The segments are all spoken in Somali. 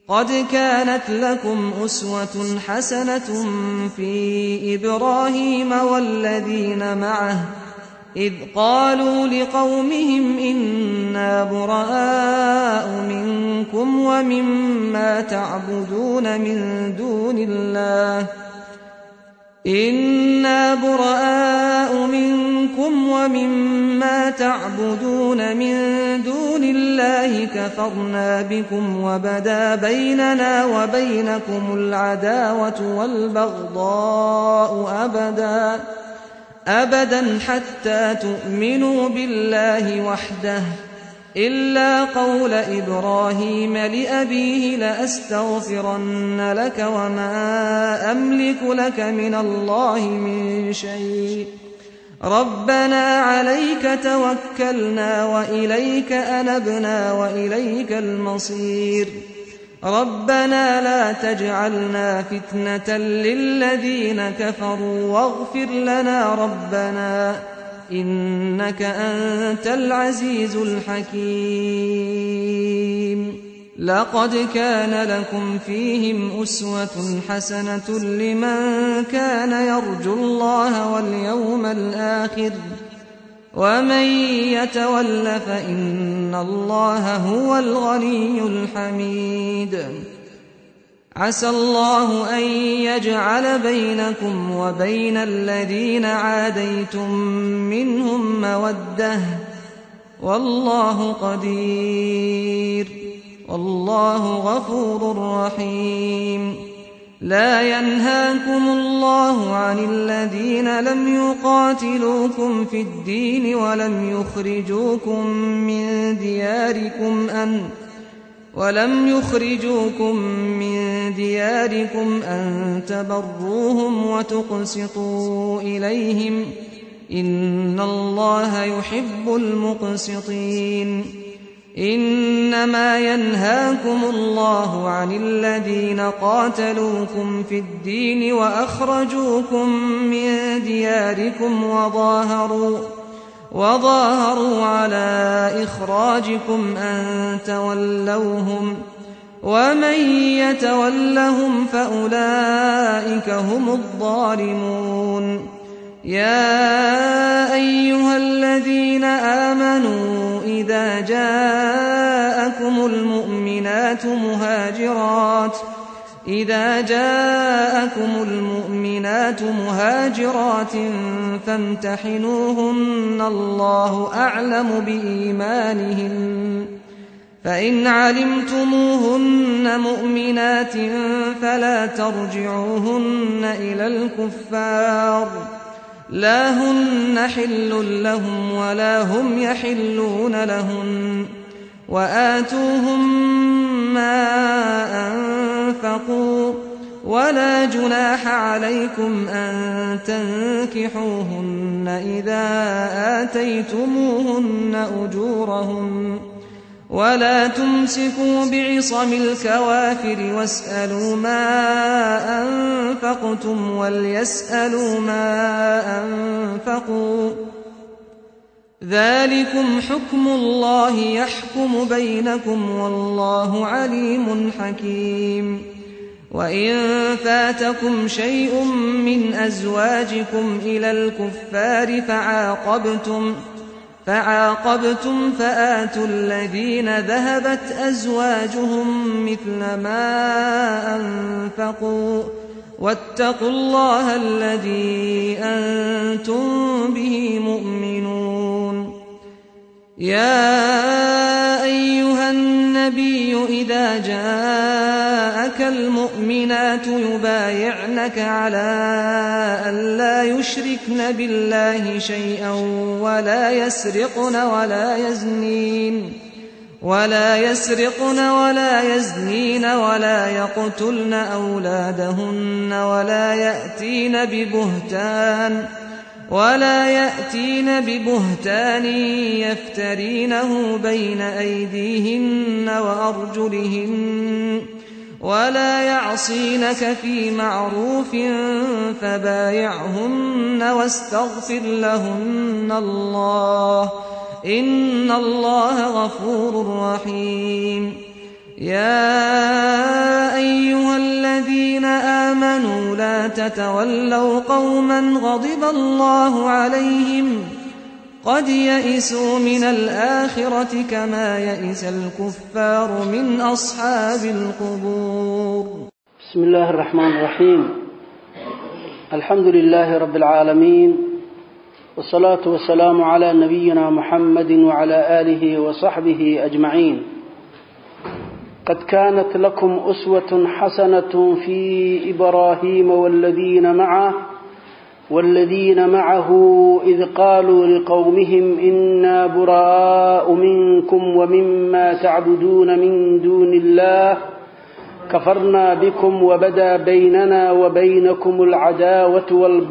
قد كانت لكم أسوة حسنة في إبراهيم والذين معه إذ قالوا لقومهم إنا براء منكم ومما تعبدون من دون الله كفرنا بكم وبدا بيننا وبينكم العداوة والبغضاء أبدا حتى تؤمنوا بالله وحده إلا قول إبراهيم لأبيه لأستغفرن لك وما أملك لك من الله من شيء ربنا عليك توكلنا وإليك أنبنا وإليك المصير ربنا لا تجعلنا فتنة للذين كفروا واغفر لنا ربنا إنك أنت العزيز الحكيم لقد كان لكم فيهم أسوة حسنة لمن كان يرجو الله واليوم الآخر ومن يتول فإن الله هو الغني الحميد عسى الله أن يجعل بينكم وبين الذين عاديتم منهم مودة والله قدير والله غفور رحيم لا ينهاكم الله عن الذين لم يقاتلوكم في الدين ولم يخرجوكم من دياركم أن تبروهم وتقسطوا إليهم إن الله يحب المقسطين إنما ينهاكم الله عن الذين قاتلوكم في الدين وأخرجوكم من دياركم وظاهروا على إخراجكم أن تولوهم ومن يتولهم فأولئك هم الظالمون يا أيها الذين آمنوا إذا جاءكم المؤمنات مهاجرات فامتحنوهن الله أعلم بإيمانهن فإن علمتموهن مؤمنات فلا ترجعوهن إلى الكفار لا هن حل لهم ولا هم يحلون لهن وآتوهم ما أنفقوا ولا جناح عليكم أن تنكحوهن إذا آتيتموهن أجورهن ولا تمسكوا بعصم الكوافر واسألوا ما أنفقتم وليسألوا ما أنفقوا ذلكم حكم الله يحكم بينكم والله عليم حكيم وإن فاتكم شيء من أزواجكم إلى الكفار فعاقبتم فآتوا الذين ذهبت أزواجهم مثل ما أنفقوا واتقوا الله الذي أنتم به مؤمنون يا أيها النبي إذا جاءك المؤمنات يبايعنك على أن لا يشركن بالله شيئا ولا يسرقن ولا يزنين ولا يقتلن أولادهن ولا يأتين ببهتان يفترينه بين أيديهن وأرجلهن ولا يعصينك في معروف فبايعهن واستغفر لهن الله إن الله غفور رحيم يا تتولوا قوما غضب الله عليهم قد يئسوا من الآخرة كما يئس الكفار من أصحاب القبور. بسم الله الرحمن الرحيم. الحمد لله رب العالمين، والصلاة والسلام على نبينا محمد وعلى آله وصحبه أجمعين. قد كانت لكم أسوة حسنة في إبراهيم والذين معه إذ قالوا لقومهم إنا براء منكم ومما تعبدون من دون الله كفرنا بكم وبدا بيننا وبينكم العداوة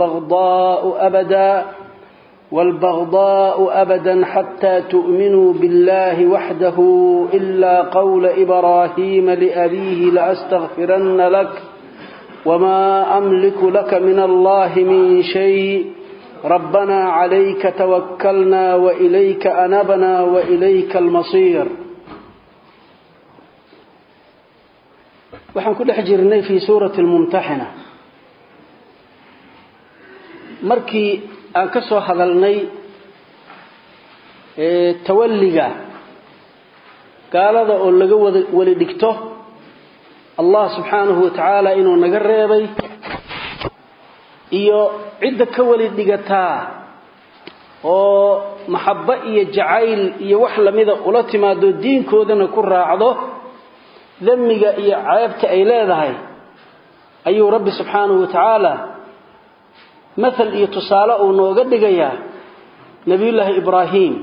والبغضاء أبدا حتى تؤمنوا بالله وحده إلا قول إبراهيم لأبيه لأستغفرن لك وما أملك لك من الله من شيء ربنا عليك توكلنا وإليك أنبنا وإليك المصير. waxaan ku dhex jirnay fi suurati al-mumtahina markii aan ka soo hadalnay tawalliga gaalada oo laga wali dhigto Allah subhanahu wa ta'ala inuu naga reebay iyo cid ka wali dhigataa oo mahabba iyo jacayl iyo wax lamida ula timaado diinkoodana ku raacdo ذميغا iyo caabta ay leedahay ayuu rabbi subhanahu wa ta'ala مثل iyo tusaale uu nooga dhigaya nabiyullaahi ibraahim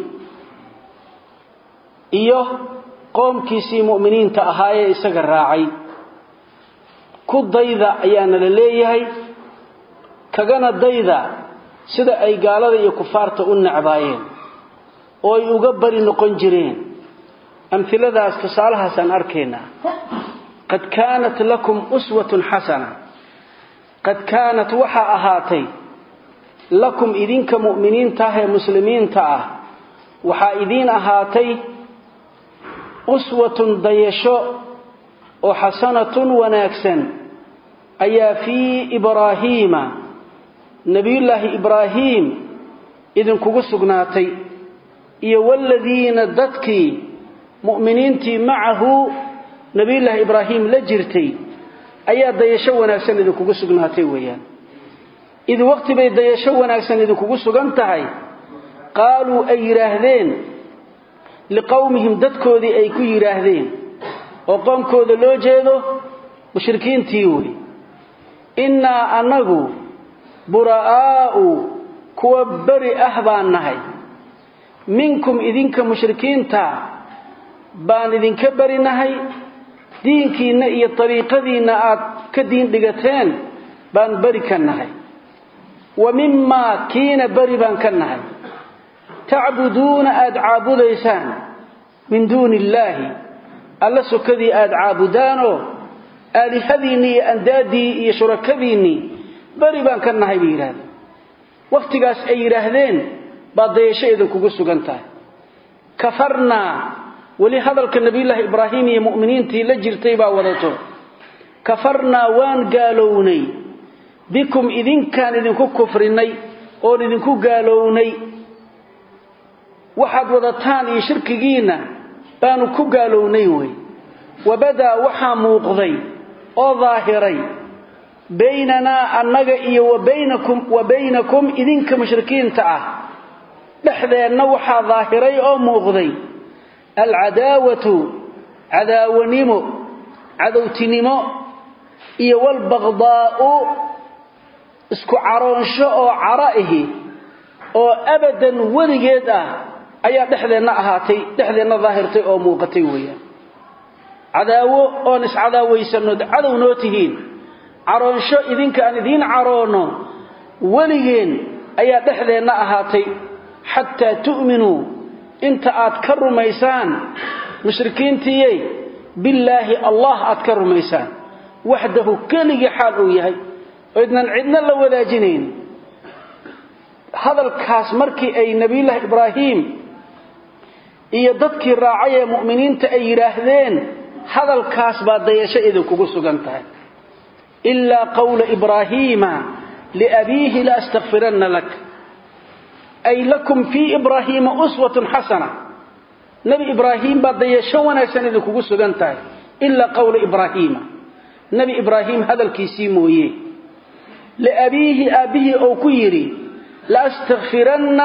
iyo qoomkiisii muuminiinta ahaayee isaga raacay ku dayda ayaana la leeyahay kagana dayda sida ay gaalada iyo kufaarta u nacbaayeen oo ay uga bari noqon jireen. أمثلة استصالها سنركينا قد كانت لكم أسوة حسنة قد كانت وحا أهاتي لكم إذين كمؤمنين تاه مسلمين تاه وحا إذين أهاتي أسوة ضيشو وحسنة وناكسا أي في إبراهيم نبي الله إبراهيم إذن كغسقناتي إيا والذين دتكي مؤمنينتي معه نبي الله إبراهيم لجرتي أيا ديشو وناكسن إذا كوغو سغناتي ويان إذ وقت بي ديشو وناكسن إذا كوغو سغنتahay قالوا أي يراهدين لقومهم ددكودي أي كو يراهدين وقومكودا لو jeedo mushrikiintii wari inna anagu buraa'u kuwa bari ahbaanahay minkum idinka mushrikiinta baan idinka barinahay diinkiina iyo tariiqadiina aad ka diin dhigateen baan bari ka nahay wa mimma kiina bari baan ka nahay ta'buduuna aad caabudaysaan min duunillaahi alla sukadii aad caabudaano aalihadiini iyo andaadii iyo shurakadiini bari baan ka nahay biiraan waqtigaas ay yiraahdeen baadayasho idinkugu sugan tahay kafarna ولهذا النبي الله إبراهيم يا مؤمنين تيلا جرتي با ودتو كفرنا وان قالوني بكم إذن كان إذنكو كفرني أو إذنكو قالوني واحد ودتان يشركينا بانو كو قالوني وبدا وحا موقضي أو ظاهري بيننا النقئي وبينكم إذنك مشركين تعاه لحظة وحا ظاهري أو موقضي العداوة عداونيمو عدوتينيمو iyo walbaghdaaء isku caroonsho oo caraahi oo abadan warigeed ah ayaa dhexdeena ahaatay dhexdeena daahirtay oo muuqatay weeyaan cadaawo oo is cadaawaysanno cadow noo tihiin caroonsho idinka aan idin caroono waligeen ayaa dhexdeena ahaatay hatta tu'minu inta aad ka rumaysaan mushrikiintii billahi allah aad ka rumaysaan wahdahu kaliya xaal uu yahay oo idnan cidna la wadaajinayn hadalkaas markii ay nabiga ibraahim iyo dadkii raacay ee muuminiinta ay yiraahdeen hadalkaas baa dayasho idin kugu sugan tahay إلا قول إبراهيم لأبيه لأستغفرن لك أي لكم في إبراهيم أسوة حسنة نبي إبراهيم بعد يشونا سنة كوكوسو جنتاي إلا قول إبراهيم نبي إبراهيم هذا الكيسيمويه لأبيه أبيه أو كيري لأستغفرن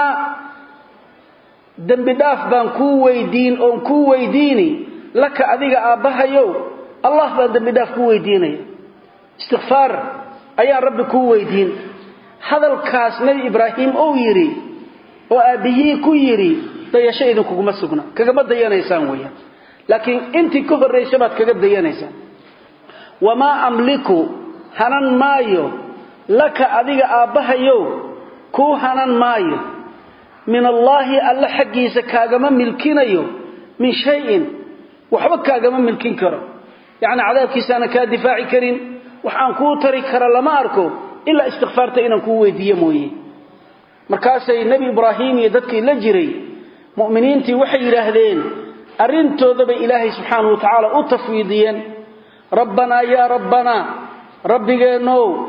دنب داف بان كوي دين أو كوي ديني لك أذيك أبها يو الله بان دنب داف كوي ديني استغفار أيا رب كوي دين هذا الكاس نبي إبراهيم أو يري وأبيه كيري ديشا إذن كوكما سقنا كما ديانا يسان ويا لكن انت كفر ريشبات كما ديانا يسان وما أملك هنان مايو لك أذيك أبها يو كو هنان مايو من الله ألا حقيسا كاغما ملكين يو من شيء وحبك كاغما ملكين كرم يعني عذاب كيسانا كدفاعي كريم وحان كو تري كرا لما أركو إلا استغفارت إنا كو ويدي مويه مركاسي النبي إبراهيم يددك إلا جري مؤمنين تي وحي لهذين أرنتو ذب إلهي سبحانه وتعالى أتفويديا ربنا يا ربنا ربي نو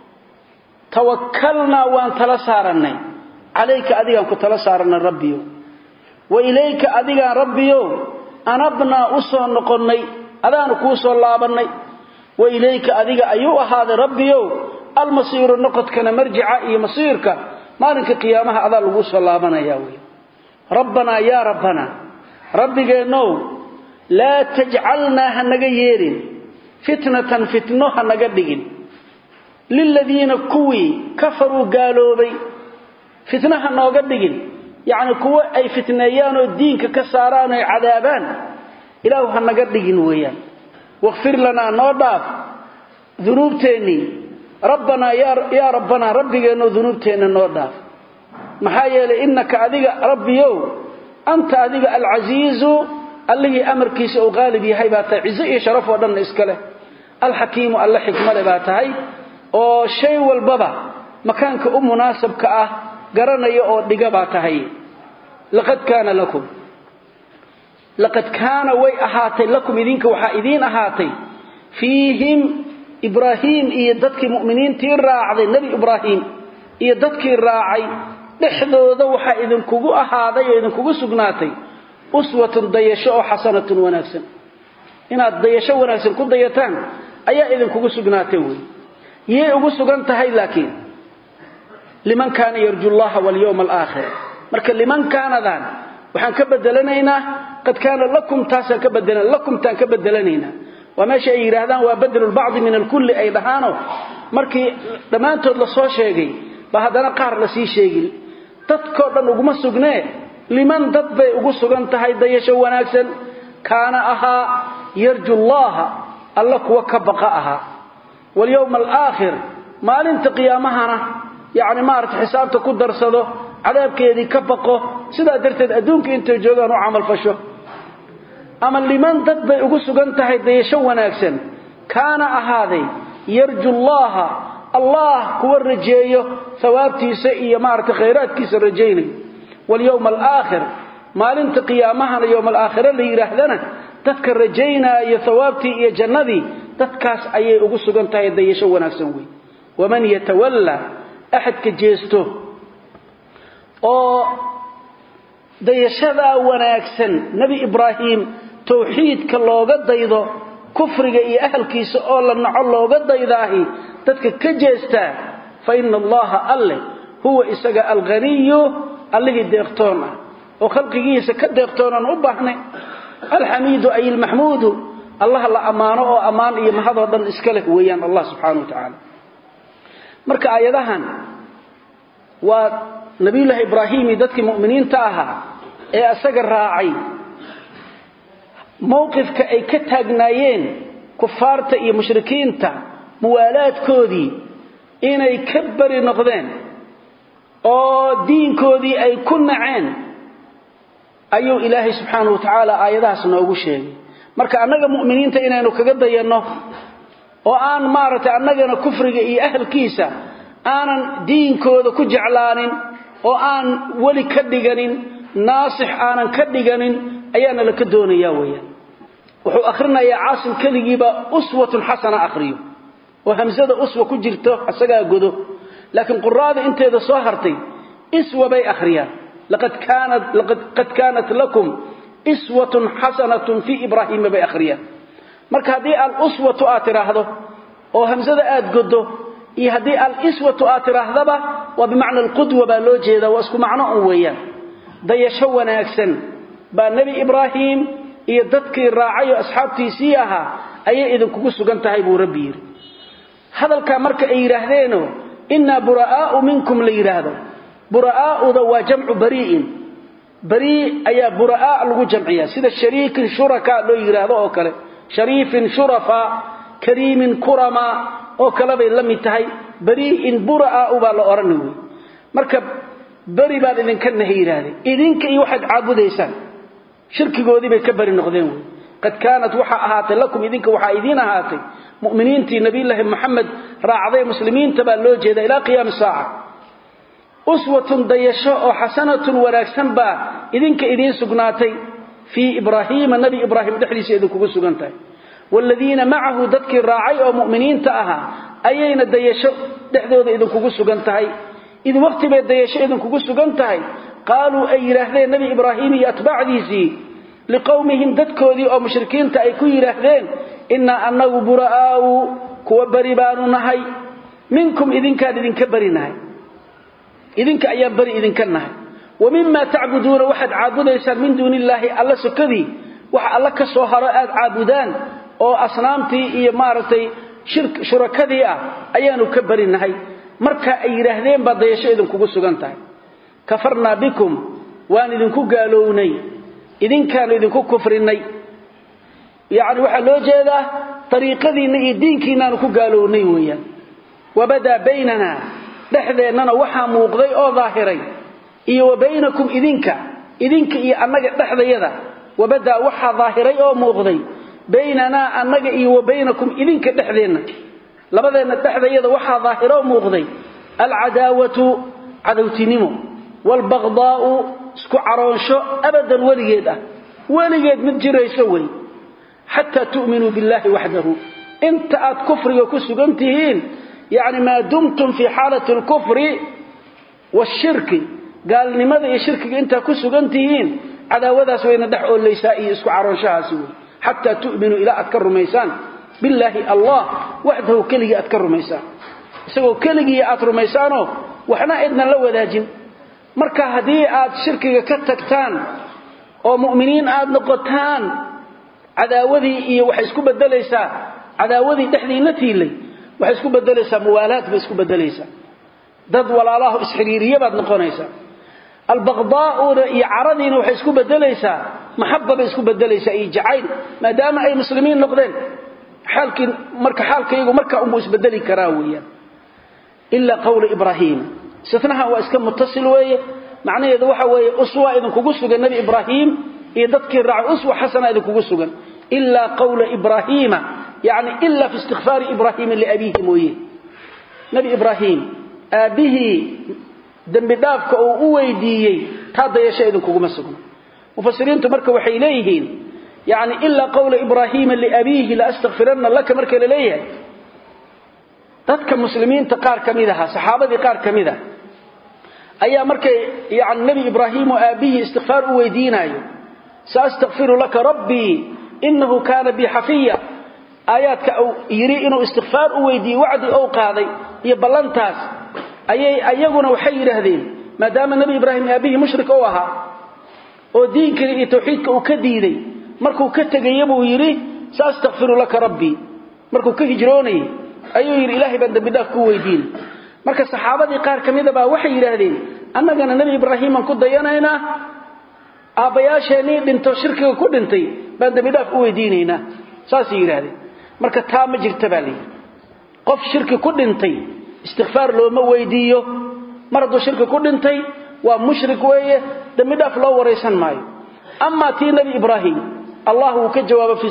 توكلنا وان تلسارنا عليك أديان كتلسارنا ربي وإليك أديان ربي أنبنا أسوان نقني أدان كوسو اللابني وإليك أديان أيها هذا ربي المصير النقد كان مرجع إيه مصيرك مالك قيامها أذا لغوسو اللابنا ياوي ربنا يا ربنا ربي نو لا تجعلنا هنغيرين فتنة فتنة هنغدقين للذين كوي كفروا قالوا بي فتنة هنغدقين يعني كوي أي فتنيان الدين كساران عذابان إله هنغدقين ويان واغفر لنا نوضاف ذنوبتيني ربنا يا ربنا ربي نو ذنوبتيني نوضاف محايا إنك أذيك ربي أنت أذيك العزيز اللي أمر كيس أو غالبي هاي باتاي عزي شرف ودن إسكاله الحكيم الله حكمة باتاي أو شيء والبابا مكانك مناسب كأه قرنا يأو دقا باتاي لقد كان وي أحاتي لكم إذينك وحائدين أحاتي فيهم إبراهيم إيدتك مؤمنين تير راعي النبي إبراهيم إيدتك الراعي dhexdooda waxa idin kugu ahaaday oo idin kugu sugnaatay uswatun dayasho xasanatun wanaagsan inaad dayasho wanaagsan ku dayataan ayaa idin kugu sugnaatay way yee ugu sugan tahay laakiin liman kaana yarjullaha wal yawmal aakhir marka liman kaana daan waxaan ka bedelanaynaa qad kaana lakum taasa ka bedelan lakum taan ka bedelanaynaa wama shay yiraahdaan waa badalul ba'd min al kulli ay dhahaano markii dhamaantood la soo sheegay ba hadana qaar la sii sheegay dadko dhan uguma sugnee liman dad bay ugu sugan tahay dayasho wanaagsan kaana aha yarjullaha alla kuwa ka baqa aha wal yawmal aakhir maalinta qiyaamahana yaani maarta xisaabta ku darsado cadaabkeedii ka baqo sida darteed adduunka inta joogaan oo amal fasho ama liman dad bay ugu sugan tahay dayasho wanaagsan kaana ahaaday yarjullaha الله هو الرجية ثوابتي سئية مارت خيرات كيس الرجيني واليوم الآخر ما لنت قيامها يوم الآخر اللي يرهدنا تذكر رجينا يا ثوابتي يا جندي تذكاس أي أقصد أنت يديش وناسوي ومن يتولى أحد كجيسته أو ديش هذا وناكسن نبي إبراهيم توحيد كالله قد ضيضه كفرك إيه أهل كيس أولا نعلو قد إذاهي تدك كجيستا فإن الله أله هو إساق الغني اللي ديقتونا وخلقه إساق ديقتونا نبحنا الحميد أي المحمود الله لا أمانه وأمان إيه محضر دم إسكاله ويان الله سبحانه وتعالى مركا آيادهان ونبي الله إبراهيم ددك مؤمنين تاها إيه أساق الراعي موقفك أي كتاقنايين كفارتا إيه مشركين تا موالات كودي إن أي كبر نقدين أو دين كودي أي كن عين أيو إلهي سبحانه وتعالى آياتها سنوغو شيء مركا أنك مؤمنين تا إنه كقد ينه وآن مارت أنك كفرق إيه أهل كيسا آن دين كودي كجعلان وآن ولي كدقان ناصح آن كدقان أيانا لكدون ياويا وحو أخرنا يا عاصم كذيبا أسوة حسنة أخريو وهمزة أسوة كجرته أسقى قدو لكن قراد انت إذا صهرتي إسوة بي أخريان قد كانت لكم إسوة حسنة في إبراهيم بي أخريان marka hadii al-uswatu aatiraahdo oo hamzada aad godo iyo hadii al-iswatu aatirahdaba waa bimaana al-qudwa ba loo jeeda waa isku macno oo weeyaan dayasho wanaagsan ba nabi ibraahim iyo dadkii raacay asxaabtiisii ahaa ayay idin kugu sugan tahay buu rabbi yiri hadalka marka ay yiraahdeen inna buraa'u minkum la yiraahdo buraa'u waa jamcu bari'in bari ayaa buraa'a lagu jamciyaa sida shariik shuraka loo yiraahdo oo kale شريف شرفا كريم كرما او كلبي لميتahay bari in buraa uba la oranayo marka bari baad idin ka nahiiraade idinka iyo waxaad caabudaysan shirkigoodii bay ka bari noqdeen qad kaanat waxa ahaatay lakum idinka waxa idin ahaatay mu'miniintii nabiyilaahi maxamed raacday muslimiinta baa loo jeedaa ilaa qiyaam saaca uswatun dayasho oo hasanatun wanaagsan baa idinka idin sugnaatay في إبراهيم النبي إبراهيم دحريس إذن كوغو سغنتاي والذين معه ذكر راعي أو مؤمنين تأها أيين الديشو دحدود إذن كوغو سغنتاي إذ وقت بي الديشو إذن كوغو سغنتاي قالوا أي رهدين النبي إبراهيم يتبع ذيسي لقومهم ذكودي أو مشركين تأيكو يرهدين إنا أنه براء كوبربان نهي منكم إذن كان إذن كبري نهي إذن كأيام بري إذن كان نهي ومما تعبدون واحد عابديسان من دون الله الله سكدي waxa alla ka soo haro aad caabudaan oo asnaamtii iyo maartay shurakadii ah ayaanu ka barinahay marka ay yiraahdeen badayasho idin kugu sugan tahay kafarna bikum waan idin ku gaalownay idinkaan idin ku kufrinay yaani waxa loo jeedaa tariiqadiina iyo diinkiina ku gaalownay weeyaan wabada baynana dhaxdeennana waxa muuqday oo dhaahiray iyo wabaynakum idinka iyo annaga dhaxdayada wabada waxa dhaahiray oo muuqday baynana annaga iyo wabaynakum idinka dhaxdeena labadeena dhaxdayada waxa dhaahiro muuqday al-adawatu adawtinimo wal baghda'u isku caroonsho abadan waligeed mid jirayso way hatta tu'minu billahi wahdahu inta aad kufriga ku sugantihiin yaani ma dumtum fi halati al-kufri wash-shirki قال لماذا يشركك انت كسغنتين عداوداس وين دخ اوليسا iyo isku caroonshahaas hatta tu'minu ila adkar rumaysan billahi allah wahdahu kaliya adkar rumaysan isagoo kaliya aad rumaysaano waxna idna la wadaajin marka hadii aad shirkiga ka tagtaan oo mu'miniin aad noqotaan cadaawadii iyo waxa isku bedelaysaa cadaawadii dhaxdiina tiilay waxa isku bedelaysaa muwaalaad bay isku bedelaysaa dad walaalahu isxiriiriye baad noqonaysaa البغضاء يعرضين وحي اسكو بدليسا محبه اسكو بدليسا اي جعيل ما دام اي مسلمين نقدين حالك يغو marka uu isbedeli karaa weeyaan illa qawl ibrahim safnaha waa iska muttasil weeye macnaheedu waxa weeye uswa idin kugu sugan nabi ibrahim iyo dadkii raac uswa xasana idin kugu sugan illa qawl ibrahim yani illa fi istighfar ibrahim li abihi mooyee nabi ibrahim abihi dambi dhaafka uu weydiiyay taadayasho idin kugu masugno mufassiriintu marka waxay leeyihiin yaani illa qawl ibrahim li abihi la astaghfiranna laka marka leeyahay dadka muslimiinta qaar kamida ah saxaabadii qaar kamida ayaa markay yaani nabi ibrahim oo abihi istighfar u weydiinayo saastaghfiru laka rabbi innahu kana bi hafiya ayaadka yiri inuu istighfar u weydiiyo wacdi oo qaaday iyo ballantaas ayaguna waxay yiraahdeen maadaama nabi ibrahim abihi mushrik oo ahaa oo diinka iyo tawxiidka uu ka diiday markuu ka tagay buu yiri saastaghfiru laka rabbi markuu ka hijroonay ayuu yiri ilaahay baan dambi dhaaf ku weydiin marka saxaabadii qaar kamida baa waxay yiraahdeen annagana nabi ibrahim aan ku dayanayna aabayaasheeni dhinto shirkiga ku dhintay baan dambi dhaaf u weydiinayna saas yiraahdeen marka taa ma jirta bali qof shirki ku dhintay استغفار لو ما ويديو مرضو شرك كدنتي ومشرك ويه دمداف لو وريسان مايو اما تي نبي ابراهيم الله كجواب في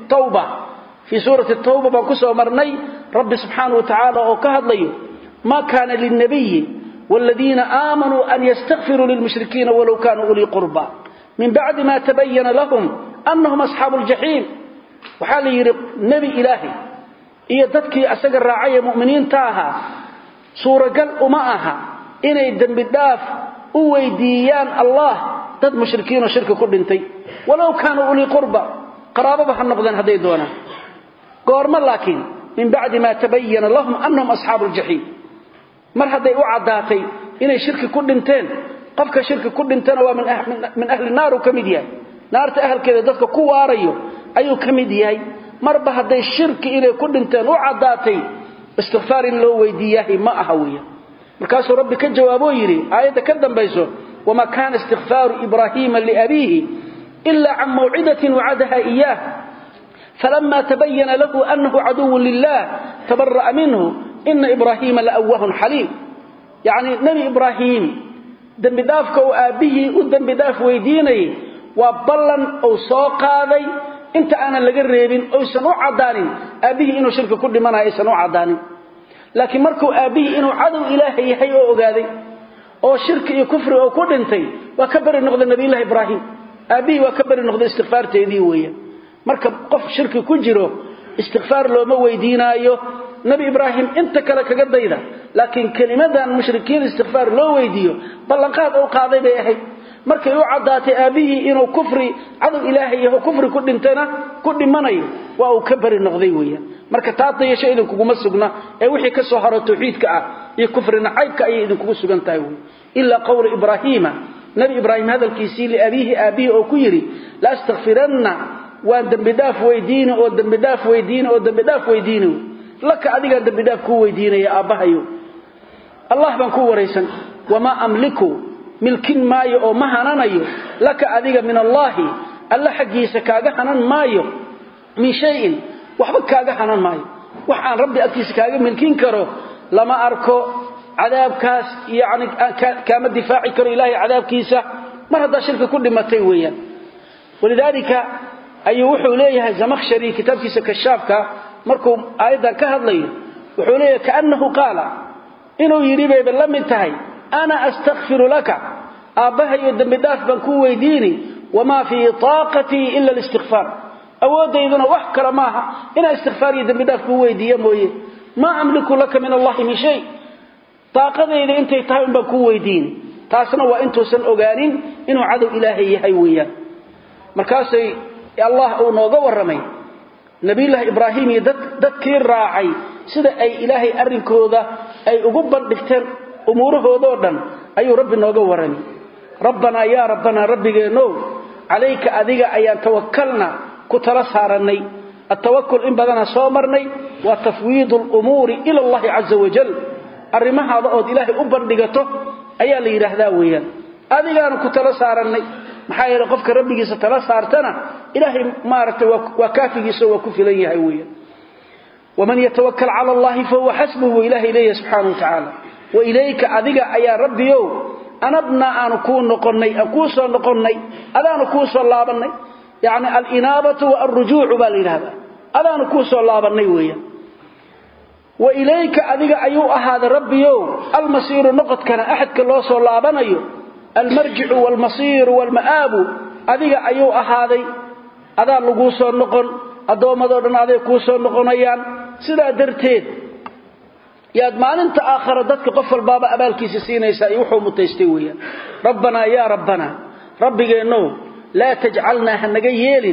سوره التوبه بكسو مرني رب سبحانه وتعالى او كهدليو ما كان للنبي والذين امنوا ان يستغفروا للمشركين ولو كانوا اولي قربى من بعد ما تبين لهم انهم اصحاب الجحيم وحال نبي الهي iyo dadkii asaga raacay mu'miniinta ahaa suuragal uma aha inay dambi dhaaf u weydiiyaan Allah dad mushrikiin oo shirka ku dhintay walaw kaanu uli qurba qaraababa ha noqdaan haday doonaan goorma laakiin min ba'di ma tabayyana lahum annahum ashabul jahim mar haday u cadaatay inay shirka ku dhinteen qofka shirka ku dhintana waa min ahli naar kamid yahay naarta ahlkeeda dadka ku waarayo ayuu kamid yahay marba haday shirki inay ku dhinteen u cadaatay istighfar loo weydiiyay ma aha weeyo markaas rabbi ka jawaabo yiri aayada ka dambayso wama kana istighfar ibrahim li abihi illa an maw'idatin wa'adaha iyyah falamma tabayyana lahu annahu aduwwun lillah tabarra'a minhu inna ibrahima la'awwahun halim yani nabi ibrahim dambi dhaafka oo aabihi u dambi dhaaf weydiinay waa ballan oo soo qaaday inta aan laga reebin oo san u cadaanin aabihi inuu shirka ku dhimanayo san u cadaanin laakiin markuu aabihi inuu cadow ilaahay yahay oo ogaaday oo shirki iyo kufri oo ku dhintay waa ka bari noqday nabi ilaahay ibrahim aabihi waa ka bari noqday istighfaarteedii weeyaan marka qof shirki ku jiro istighfar looma weydiinayo nabi ibrahim inta kale kaga dayda laakiin kalimadan mushrikiin istighfar loo weydiyo ballanqaad oo qaaday bay ahayd markay u cadaatay aabihi inuu kufri cadow ilaahay yahay kufri ku dhintana ku dhimanayo waa uu ka bari noqday weeyaan marka taadayasho idin kugu ma sugna ee wixii ka soo haro tawxiidka ah iyo kufrina caybka ay idin kugu sugan tahay illa qawl ibrahima nabi ibrahim hadalkiisii li abihi oo ku yiri la astaghfiranna wa dambi dhaaf weydiino laka adiga dambi dhaaf ku weydiinaya aabahayo allah baan ku wareysan wama amliku milkin maayo oo ma hananayo laka adiga min allah alla xaqiisa kaaga hanan maayo min shay'in waxba kaaga hanan maayo waxaan rabbi agtiisa kaaga milkin karo lama arko cadaabkaas yaani kama difaaci karo ilaahay cadaabkiisa mar hada shirka ku dhimatay weeyaan walidaalika ayuu wuxuu leeyahay zamakhshari kitabkiisa kashaafka markuu aayadan ka hadlayo wuxuu leeyahay kaanahu qaala inuu yiri bay lamid tahay ana astaghfiru laka abahayo dambi dhaaf baan ku weydiini wama fi taqati illa alistighfar awoodayna wax kala maaha ina istighfar iyo dambi dhaaf ku weydiiyo mooye ma amliku laka min allah min shay taqadayda intay tahay baan ku weydiini taasna waa intuusan ogaanin inuu cadow ilaahay yahay weeyaan markaasay allah uu nooga waramay nabiilah ibrahim iyo dadkii raacay sida ay ilaahay arinkooda ay ugu bandhigteen umuurahooda dhan ayuu rabbi nooga waramay rabbana ya rabbana rabbigeeno alayka adiga ayaan tawakkalna ku tala saaranay at-tawakkul in badana soo marnay wa tafwiidul umuri ila allah azza wa jalla arimahaada oo ilaahay u bandhigato ayaa la yiraahdaa weeyaan adigaan ku tala saaranay maxaa yeelay qofka rabbigiisa tala saartana ilaahay maartay waa kaafigiisa waa ku filan yahay weeyaan waman yatawakkal ala allah fa huwa hasbuhu ilaahi ilayhi subhanahu wa ta'ala wa ilayka adiga ayaa rabbiyo anabna aan ku noqonnay adaanu ku soo laabanay yaani al-inabatu wa ar-ruju' bal ilaaha adaanu ku soo laabanay weeyaan wa ilayka adiga ayuu ahaada rabbiyo al-masir noqodkana ahadka loo soo laabanayo al-marji'u wal-masir wal-ma'ab adiga ayuu ahaaday adaa lagu soo noqon adoomado dhan aday ku soo noqonayaan sida darteed yaad maalinta aakhira dadka qof walbaaba abaalkiisa siinaysa ay wuxuu mutaystay weeyaan rabbana ya rabbana rabbigeeno la taj'alna hanaga yeelin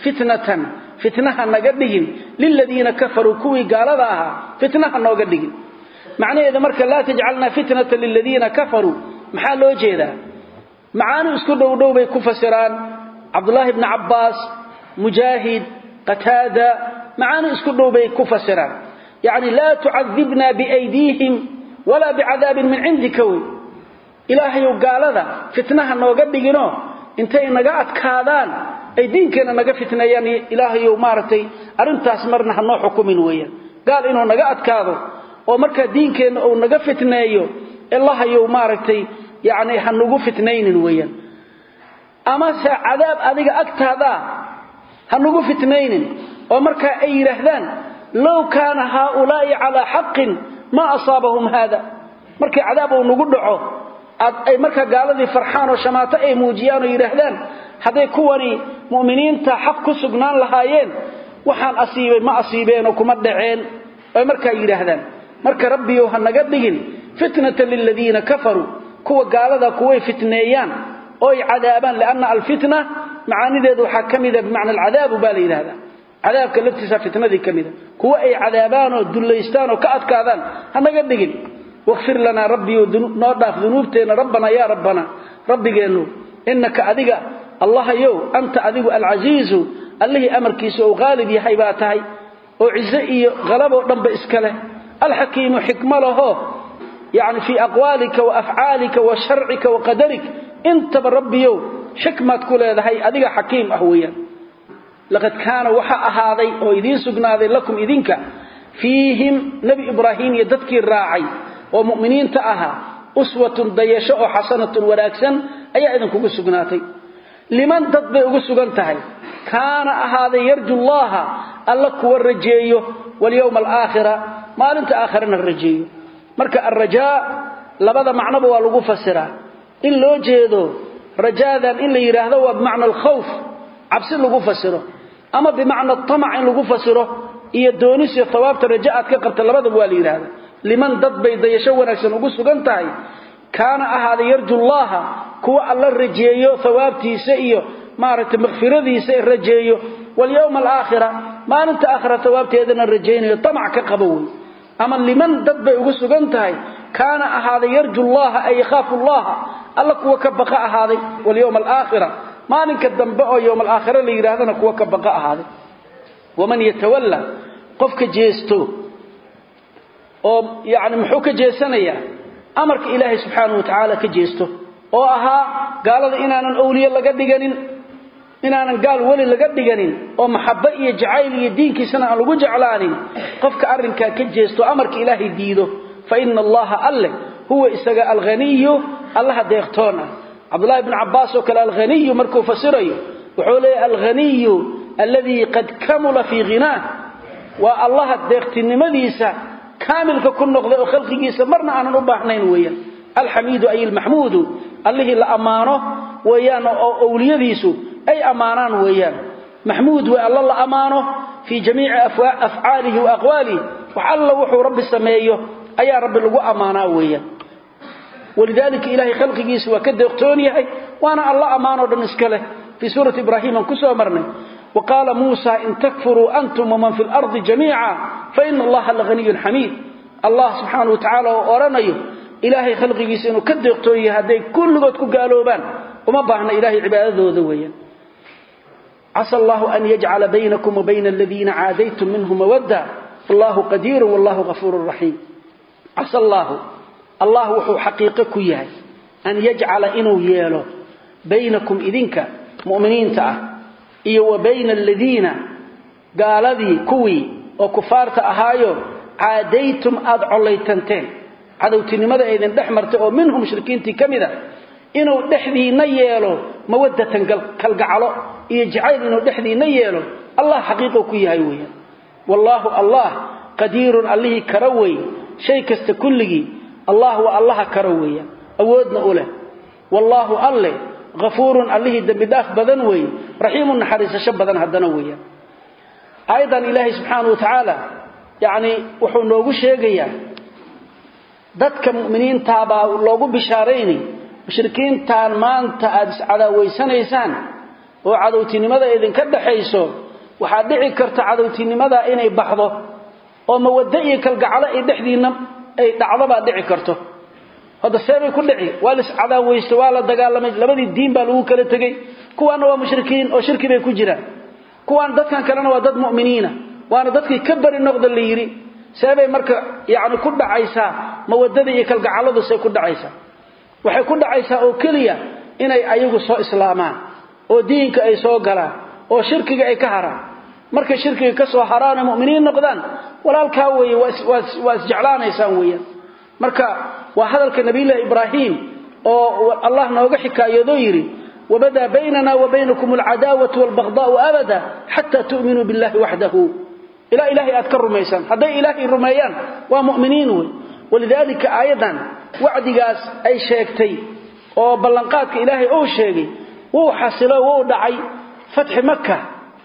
fitnaha naga dhigin lil ladina kafaru kuwi gaalada aha fitnaha nooga dhigin macnaheedu marka la taj'alna fitnatan lil ladina kafaru maxaa loo jeedaa macaani isku dhow bay ku fasiraan abdullah ibn abbas mujahid qatada macaani isku dhow bay ku fasiraan يعني لا تعذبنا بأيديهم ولا بعذاب من عندك إلهي وقال ذا فتنها نوغا دغينو intay naga adkaadaan ay diinkeena naga fitnayaan ilaahay oo maartay arintaas marna hanoo xukumin weeyaan gaal inuu naga adkaado oo marka diinkeena uu naga fitneeyo ilaahay oo maartay yaani hanugu fitnaynin weeyaan ama saadaab adiga agtaada hanugu fitnaynin oo marka ay yiraahdaan law kana haula'i ala haqqin ma asabahum hada markii cadaab uu nagu dhaco ay marka gaaladii farxaan oo shamaata ay muujiyaan oo yiraahdaan haday kuwani muuminiinta xaq ku sugnaan lahaayeen waxaan asiibay ma asiibeen oo kuma dhaceen ay markaa yiraahdaan marka rabbiyo ha naga dhigin fitnatan lil ladina kafaru kuwa gaalada kuwa fitneeyaan oo ay cadaabaan laana al fitna macaanideedu waxa kamida bimaana al cadaab baa la yiraahdaa cadaabka laftiisa fitnadii kamida kuwa ay cadaabaan oo duleystaan oo ka adkaadaan ha naga dhigin waqfir lana rabbiyo noo dhaaf dunuubteena rabbana ya rabbana rabbigeenu innaka adiga allah yow anta adigu al aziz allahi amarkiisa oo qaalib yahay baa tahay oo ciise iyo qalab oo dhanba iska leh al hakim hikmalahu يعني في أقوالك وأفعالك وشرعك وقدرك انت بربيو حكمة كل هذا هي أديك حكيم أهويا لقد كان وحق هذا وإذين سقنا لكم إذنك فيهم نبي إبراهيم يددك الراعي ومؤمنين تأها أسوة ضيشاء حسنة وراكسا أي إذنك سقناتي لمن تطبق سقنتهي كان هذا يرجو الله ألك والرجيه واليوم الآخرة ما أنت آخرنا الرجيه marka arrajaa labada macnaba waa lagu fasiraa in loo jeedo rajaadan in la yiraahdo waa macna al-khawf absi lagu fasiro ama bi macna at-tama' in lagu fasiro iyo doonis iyo thawaabta rajaad ka qabta labada waa la yiraahdo liman dad bay dayasho wanaagsan ugu sugan tahay kaana ahada yarju Allah kuwa alla rajeeyo thawaabtiisa iyo maaragta maghfiradiisa rajeeyo wal yawm al-aakhirah maalinta aakhira thawaabteedana rajeeyo tama' ka qabow أما لمن دب يقصقنتهي كان هذا يرجو الله أي يخاف الله الله كوك بقاء هذا واليوم الآخرة ما نكدم بقى يوم الآخرة اللي يرادنا كوك بقاء هذا ومن يتولى قفك جيستو يعني محوك جيسانيا أمرك إلهي سبحانه وتعالى كجيستو قال إننا الأولياء لقد دقنين inaanan gaal wali laga dhiganin oo maxabba iyo jacayl iyo diinkiisana aan lagu jeclaanin qofka arinka ka jeesto amarka ilaahay diido fa inna allaha alla huwa isaga al-ghaniy allaha deeqtoona abdullah ibn abbas oo kala al-ghaniy markuu fasirayo wuxuu leeyahay al-ghaniy alladhi qad kamala fi ghinah wa allaha deeqtinimadiisa kaamilka ku noqday oo khalqigiisa marna aanan u baahnayn weeyaan al-hamid ay al-mahmud allahi la amaano weeyaan oo awliyadiisu أي أمانان ويان محمود والله الله أمانه في جميع أفعاله وأقواله وحل وحو رب السمايه أي رب الله أمانه ويان ولذلك إلهي خلقه يسوى كده يقتونيه وأنا الله أمانه دنسكله في سورة إبراهيم كسوى مرنه وقال موسى إن تكفروا أنتم ومن في الأرض جميعا فإن الله لغني حميد الله سبحانه وتعالى وأرنيه إلهي خلقه يسوى كده يقتونيه هذي كل قدك قالوا بان وما باهنا إلهي عبادته ذويا عسى الله أن يجعل بينكم وبين الذين عاديتم منهم مودة الله قدير والله غفور رحيم عسى الله وحو حقيقك ياهي أن يجعل إنه ياله بينكم إذنك مؤمنين تعه إيه وبين الذين قال ذي كوي وكفار تأهايو عاديتم أدعو ليتنتين عدوتني ماذا إذن دحمرت منهم مشركين تكمذا إنه دحذي نياله مودة كالقعلو يجعل إنه دحذي نياله الله حقيقه كيهاي ويا والله الله قدير عليه كروي شيء كستكله الله والله كروي أودنا أوله والله الله غفور عليه دمداف بدنوي رحيم حريص شبدن هدنوي أيضا إلهي سبحانه وتعالى يعني وحو نوغو شيغيا dadka muuminiinta baa loogu bishaareeyay mushrikiintaan maanta aad cadawaysanaysan oo cadawtinimada idin ka dhaxayso waxa dhici karta cadawtinimada inay baxdo oo mawadda iyo kalgacalo ay dhexdiina ay dhacdaba dhici karto hada sabay ku dhici wala cadawaysto wala dagaalamay labadii diin baa lagu kala tagay kuwana waa mushrikiin oo shirki bay ku jiraan kuwan dadkan kalena waa dad muuminiina waana dadkii ka bari noqday leeyiri sabay marka yaani ku dhacaysa mawadada iyo kalgacaladu say ku dhacaysa waxay ku dhacaysa oo kaliya inay ayagu soo islaamaan oo diinka ay soo galaan oo shirkiga ay ka haraan marka shirkiga ka soo haraan muuminiin noqdaan walaalka way waas jeclaanaysaan weeyaan marka waa hadalka nabiga ibraahim oo allah nooga xikaayado yiri wabada baynana wa baynakum al'adaawatu walbaghda'u abada hatta tu'minu billahi wahdahu ila ilahi adkarumaysan haday ilahi rumayaan waa muuminiin ولذلك ايضا وعديgaas ay sheegtay oo ballanqaadka ilaahay oo sheegay wuu xasilo wuu dhacay fath makkah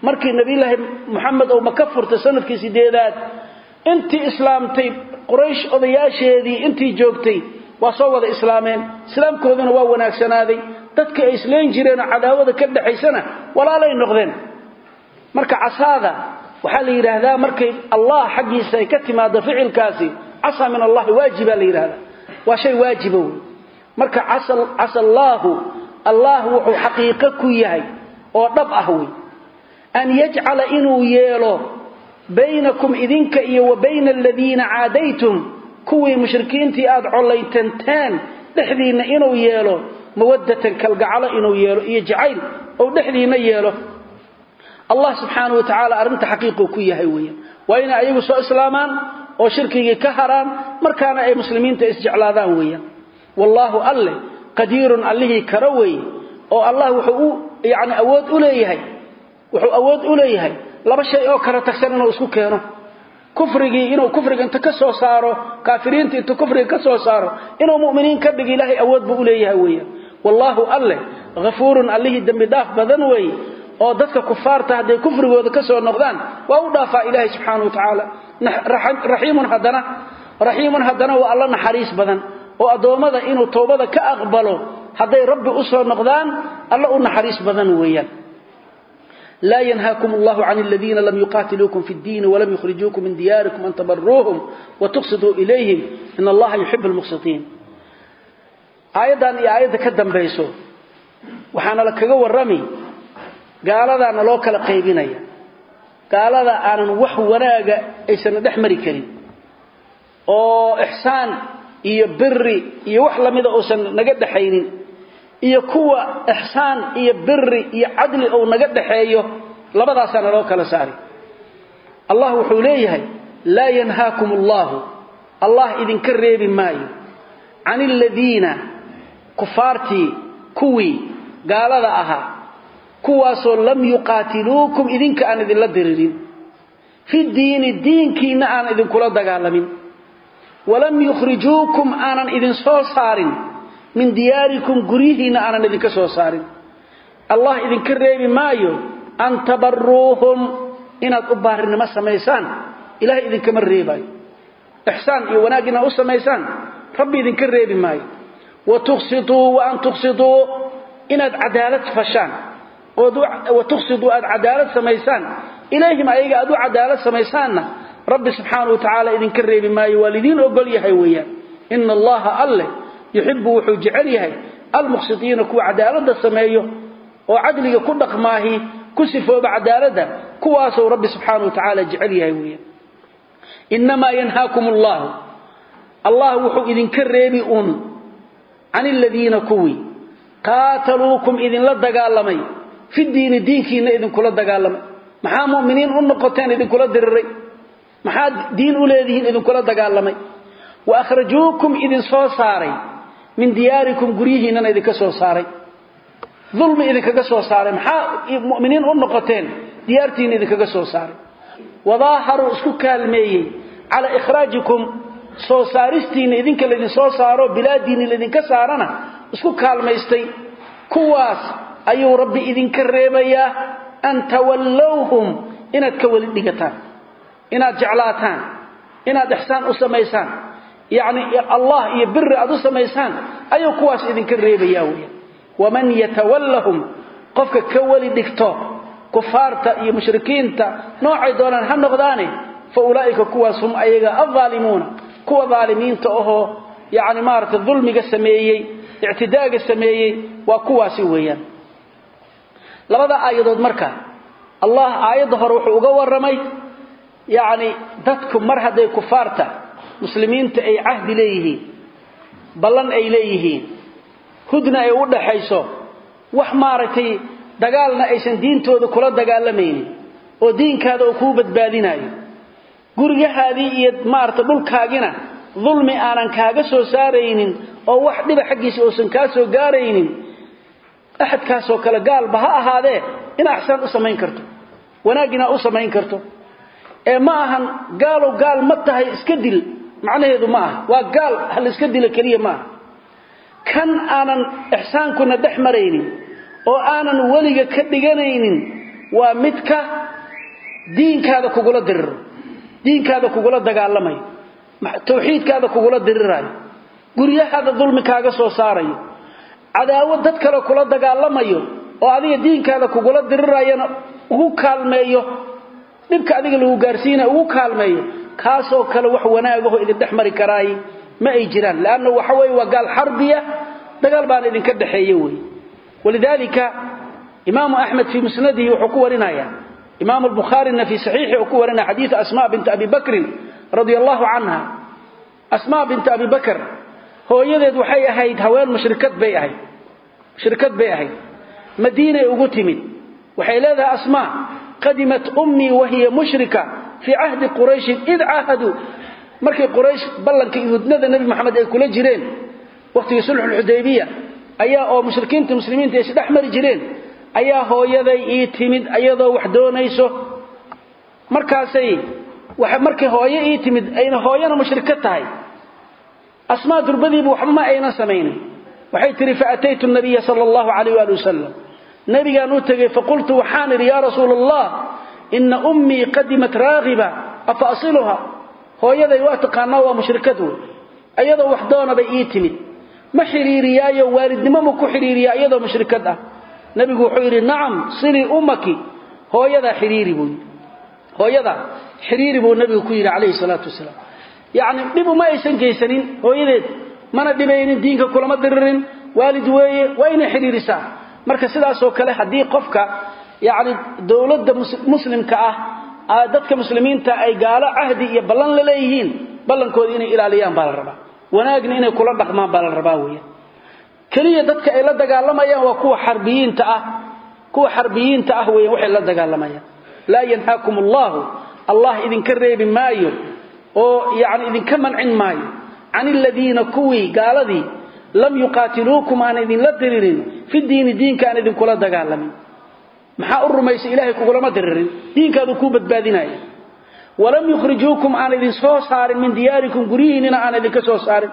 markii nabiyullaahi Muhammad oo Makka furtay sanadkii 8aad intii islaamtay Quraysh odayaasheedii intii joogtay waa soo wada islaameen islaamkooduna waa wanaagsanaaday dadka ay isleen jireen cadaawada ka dhaxaysana walaalay noqdeen marka casaada waxa la yiraahdaa markay Allah xaqiisa ay ka timaado ficilkaasi asa min Allah waajiba la yiraahdaa waa shay waajibo marka asa Allah wuxuu xaqiiqo ku yahay oo dhab ah way an yaj'ala inuu yeelo baynakum idinka iyo wa bayna alladina aadaytum kuwii mushrikiintii aad colaytantaan dhaxdiina inuu yeelo mawaddatan kalgacala inuu yeelo iyo jacayl oo dhaxdiina yeelo Allah subhanahu wa ta'ala arinta xaqiiqo ku yahay weeyaan waa in ayagu soo islaamaan oo shirkiga ka haraan markaana ay muslimiinta isjeclaadaan weeyaan wallahu alla qadirun allihi karaway oo Allah wuxuu yaani awood u leeyahay laba shay oo kala tagsan inuu isku keeno kufriga inta ka soo saaro kaafiriinta inta kufriga ka soo saaro inuu muuminiin ka dhig ilaahay awood buu u leeyahay weeyaan wallahu alla ghafuurun allihi dambi dhaaf badan way oo dadka kufaarta haday kufrigooda ka soo noqdaan waa u dhaafaa ilaahay subhanahu wa ta'ala rahiimun hadana waa alla naxariis badan oo adoomada inuu toobada ka aqbalo haday rabbi u soo noqdaan alla u naxariis badan weeyaan لا ينهاكم الله عن الذين لم يقاتلوكم في الدين ولم يخرجوكم من دياركم أن تبروهم وتقصدوا إليهم إن الله يحب المقسطين أيضا آية كدن بيسو وحانا لك الرمي قال هذا أنا لوك لقيبيني قال هذا أنا وحو وناقة إيسان دحمري كريم أو إحسان إيا بري إيا وحلا ماذا أوسان نقد حينين iyo kuwa ihsaan iyo birri iyo adli oo naga dhaxeeyo labadaasana loo kala saari Allah wuxuu leeyahay la yanhaakumullah idin ka reebi maayo anil ladina kufarti kuwi gaalada aha kuwaasoo lam yuqatiluukum idinka aan idin la diririn fi diinkiina aan idin kula dagaalamin walam yukhrijuukum aanan idin soo saarin من دياركم قريهنا أنا الذي كسو صارين الله إذن كريم مايو أن تبروهم إن أكبارن ما سميسان إله إذن كمر ريباي إحسان وناقنا أسميسان ربي إذن كريم مايو وتقصدوا وأن تقصدوا إن عدالة فشان وتقصدوا عدالة سميسان إليهم أيها أدو عدالة سميسان ربي سبحانه وتعالى إذن كريم مايو والذين أقول يهيويا إن الله الله يحب وحج عليها المقسطين كو عدالة سمايه وعدل كل دقماه كسفوا بعدالة كواسوا رب سبحانه وتعالى جعلها ويا إنما ينهاكم الله وحو إذن كريبئون عن الذين كوي قاتلوكم إذن لدقالمي في الدين كينا إذن كل دقالمي محا مؤمنين النقطين إذن كل درري محا دين أولادهين إذن كل دقالمي وأخرجوكم إذن صوصاري من دياركم قريهنا إذا كسو صاري ظلم إذا كسو صاري مؤمنين النقطين ديارتين إذا كسو صاري وظاهروا اسكو كالمي على إخراجكم سو صارستين إذن كالذين سو صاروا بلادين الذين كسارنا اسكو كالميستي كواس أيو ربي إذن كالريبيا أن تولوهم إناد كولد لغتان إناد جعلاتان إناد إحسان أسميسان يعني الله يبر أدو سميسان أيو كواس إذن كالريبيا ومن يتولهم قفك كولي دكتو كفارتا مشركين نوعي دولان هم نغداني فأولئك كواس هم أيها الظالمون كوا ظالمين تأهو يعني مارت الظلم السميي اعتداء السميي وكواس ويا لبدا آيضا مركا الله آيضا روح وقوى الرمي يعني دتكم مرهد كفارتا مسلمين أي عهد إليه بلن إليه هدنا يود حيسو وحمارتي دجالنا أيسن دين تود كل دجالمين ودين كذا وكوبة باليناي قرية هذه يدمارت بالكاجنا ظلم أنا كاجسو سارين أو واحد بحجيس أو سنكاسو جارين أحد كاسو كلا قال بها هذا إن أحسن أسمين كرتو وناجنا أسمين كرتو maahan gaal matahay iska dil macnaheedu maaha waa gaal hal iska dil kaliya maaha kan aanan ihsaankuna dhaxmareynin oo aanan waliga ka dhiganaynin waa midka diinkaada kugula dirir diinkaada kugula dagaalamayo tawxiidkaada kugula dirirayo guryahaada dulmi kaaga soo saarayo cadaawad dad kale kula dagaalamayo oo adiga diinkaada kugula dirirayana ugu kaalmeeyo dibka adiga lagu gaarsiina ugu kaalmeeyo kaasoo kale wax wanaagaho idin dhaxmari karaay ma ay jiraan laana waxa way waa gaal xarbiya dagaal baan idin ka dhaxeeyay way walidalika imam ahmed fi musnadihi wuxuu ku warinaya imam al-bukhari fi sahihi wuxuu ku warinaya hadith asma bint abi bakr radiyallahu anha asma bint abi bakr hooyadeed waxay ahayd haween mushrikad bay ahayd madiina ugu timid waxay leedahay asma qadimat ummi wa hiya mushrika fi ahd quraish id ahadu markii quraish ballankii yuhudnada nabi maxamed ay kula jireen waqtigii sulhul hudaybiyah ayaa oo mushrikiinta muslimiinta ay dhaxmari jireen ayaa hooyaday ii timid ayadoo wax doonayso markaasay waxa markii hooyo ii timid ayna hooyana mushrikad tahay asma durbadiibu waxba ma ayna sameeynin waxay tiri faataytu an-nabiy sallallahu alayhi wa sallam nabiga uu tagay faqultu waxaan ya rasuulullah inna ummi qadimat raghiba afa asiluha hooyaday waa taqaana waa mushrikadu ayadoo wax doonaba ii timid ma xiriiriyaayo waalidnimo ma ku xiriiriyaa ayadoo mushrikad ah nabigu wuxuu yiri nacam sili ummaki hooyada xiriiri buu nabigu ku yiri kaleey salaatu wasalaam yaani dibu ma aysan geysanin hooyadeed mana dhibaynin diinka kulama diririn waalid weeye waa inay xiriirisaa marka sidaas oo kale hadii qofka yaani dawladda muslimka ah dadka muslimiinta ay gaalo ahdi iyo ballan la leeyihiin ballankooda inay ilaaliyaan baa la rabaa wanaagna inay kula dhaqmaan baa la rabaa weeye kaliya dadka ay la dagaalamayaan waa kuwa xarbiyiinta ah weeye waxay la dagaalamayaan la yanhaakumullahu allah idin ka reebi maayo oo yaani idin ka mancin maayo anil ladina kuwi gaaladii lam yuqatiluukum an idin la diririn fi diinka an idin kula dagaalamin maxaa u rumaysa ilaahay kugulama diririn diinkaadu ku badbaadinaya walam yukhrijuukum an idin soo saarin min diyaarikum gurihiina an idin ka soo saarin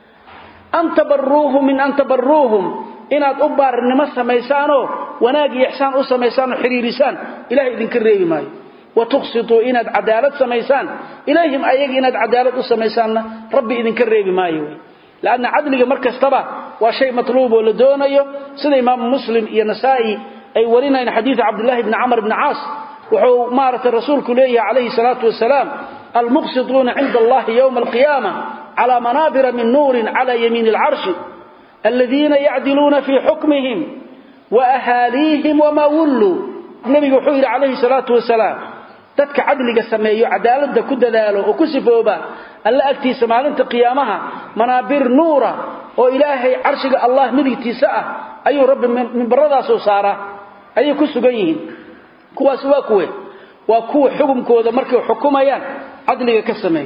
antabarruhum inaad u baarnimo sameeysaano wanaag iyo ihsaan u sameeysaano xiriirisaan ilaahay idin ka reebi maayo wa tuqsitu inaad cadaalad sameeysaan ilaahim ayaga inaad cadaalad u sameeysaanna rabbi idin ka reebi maayo laana cadliga markastaba waa shay matluub oo la doonayo sida imaam muslim iyo nasaa'i ay warinayaan xadiis abdullah ibn amr ibn aas wuxuu maarata rasuulku leeyahay alayhi salatu wasalaam المقسطون عند الله يوم القيامة على منابر من نور على يمين العرش الذين يعدلون في حكمهم وأهاليهم وما ولوا النبي حوير عليه الصلاة والسلام تدك عدل سميه عدالة كدلاله وكسفوبا ألا أكتي سمالنت قيامها منابر نورا وإلهي عرشك الله مدكتي ساء أي رب من برضا سوسارة أي كسبيهم كوا سوا كوي وكو حكم كودا مركي حكوميان عدلك كسميه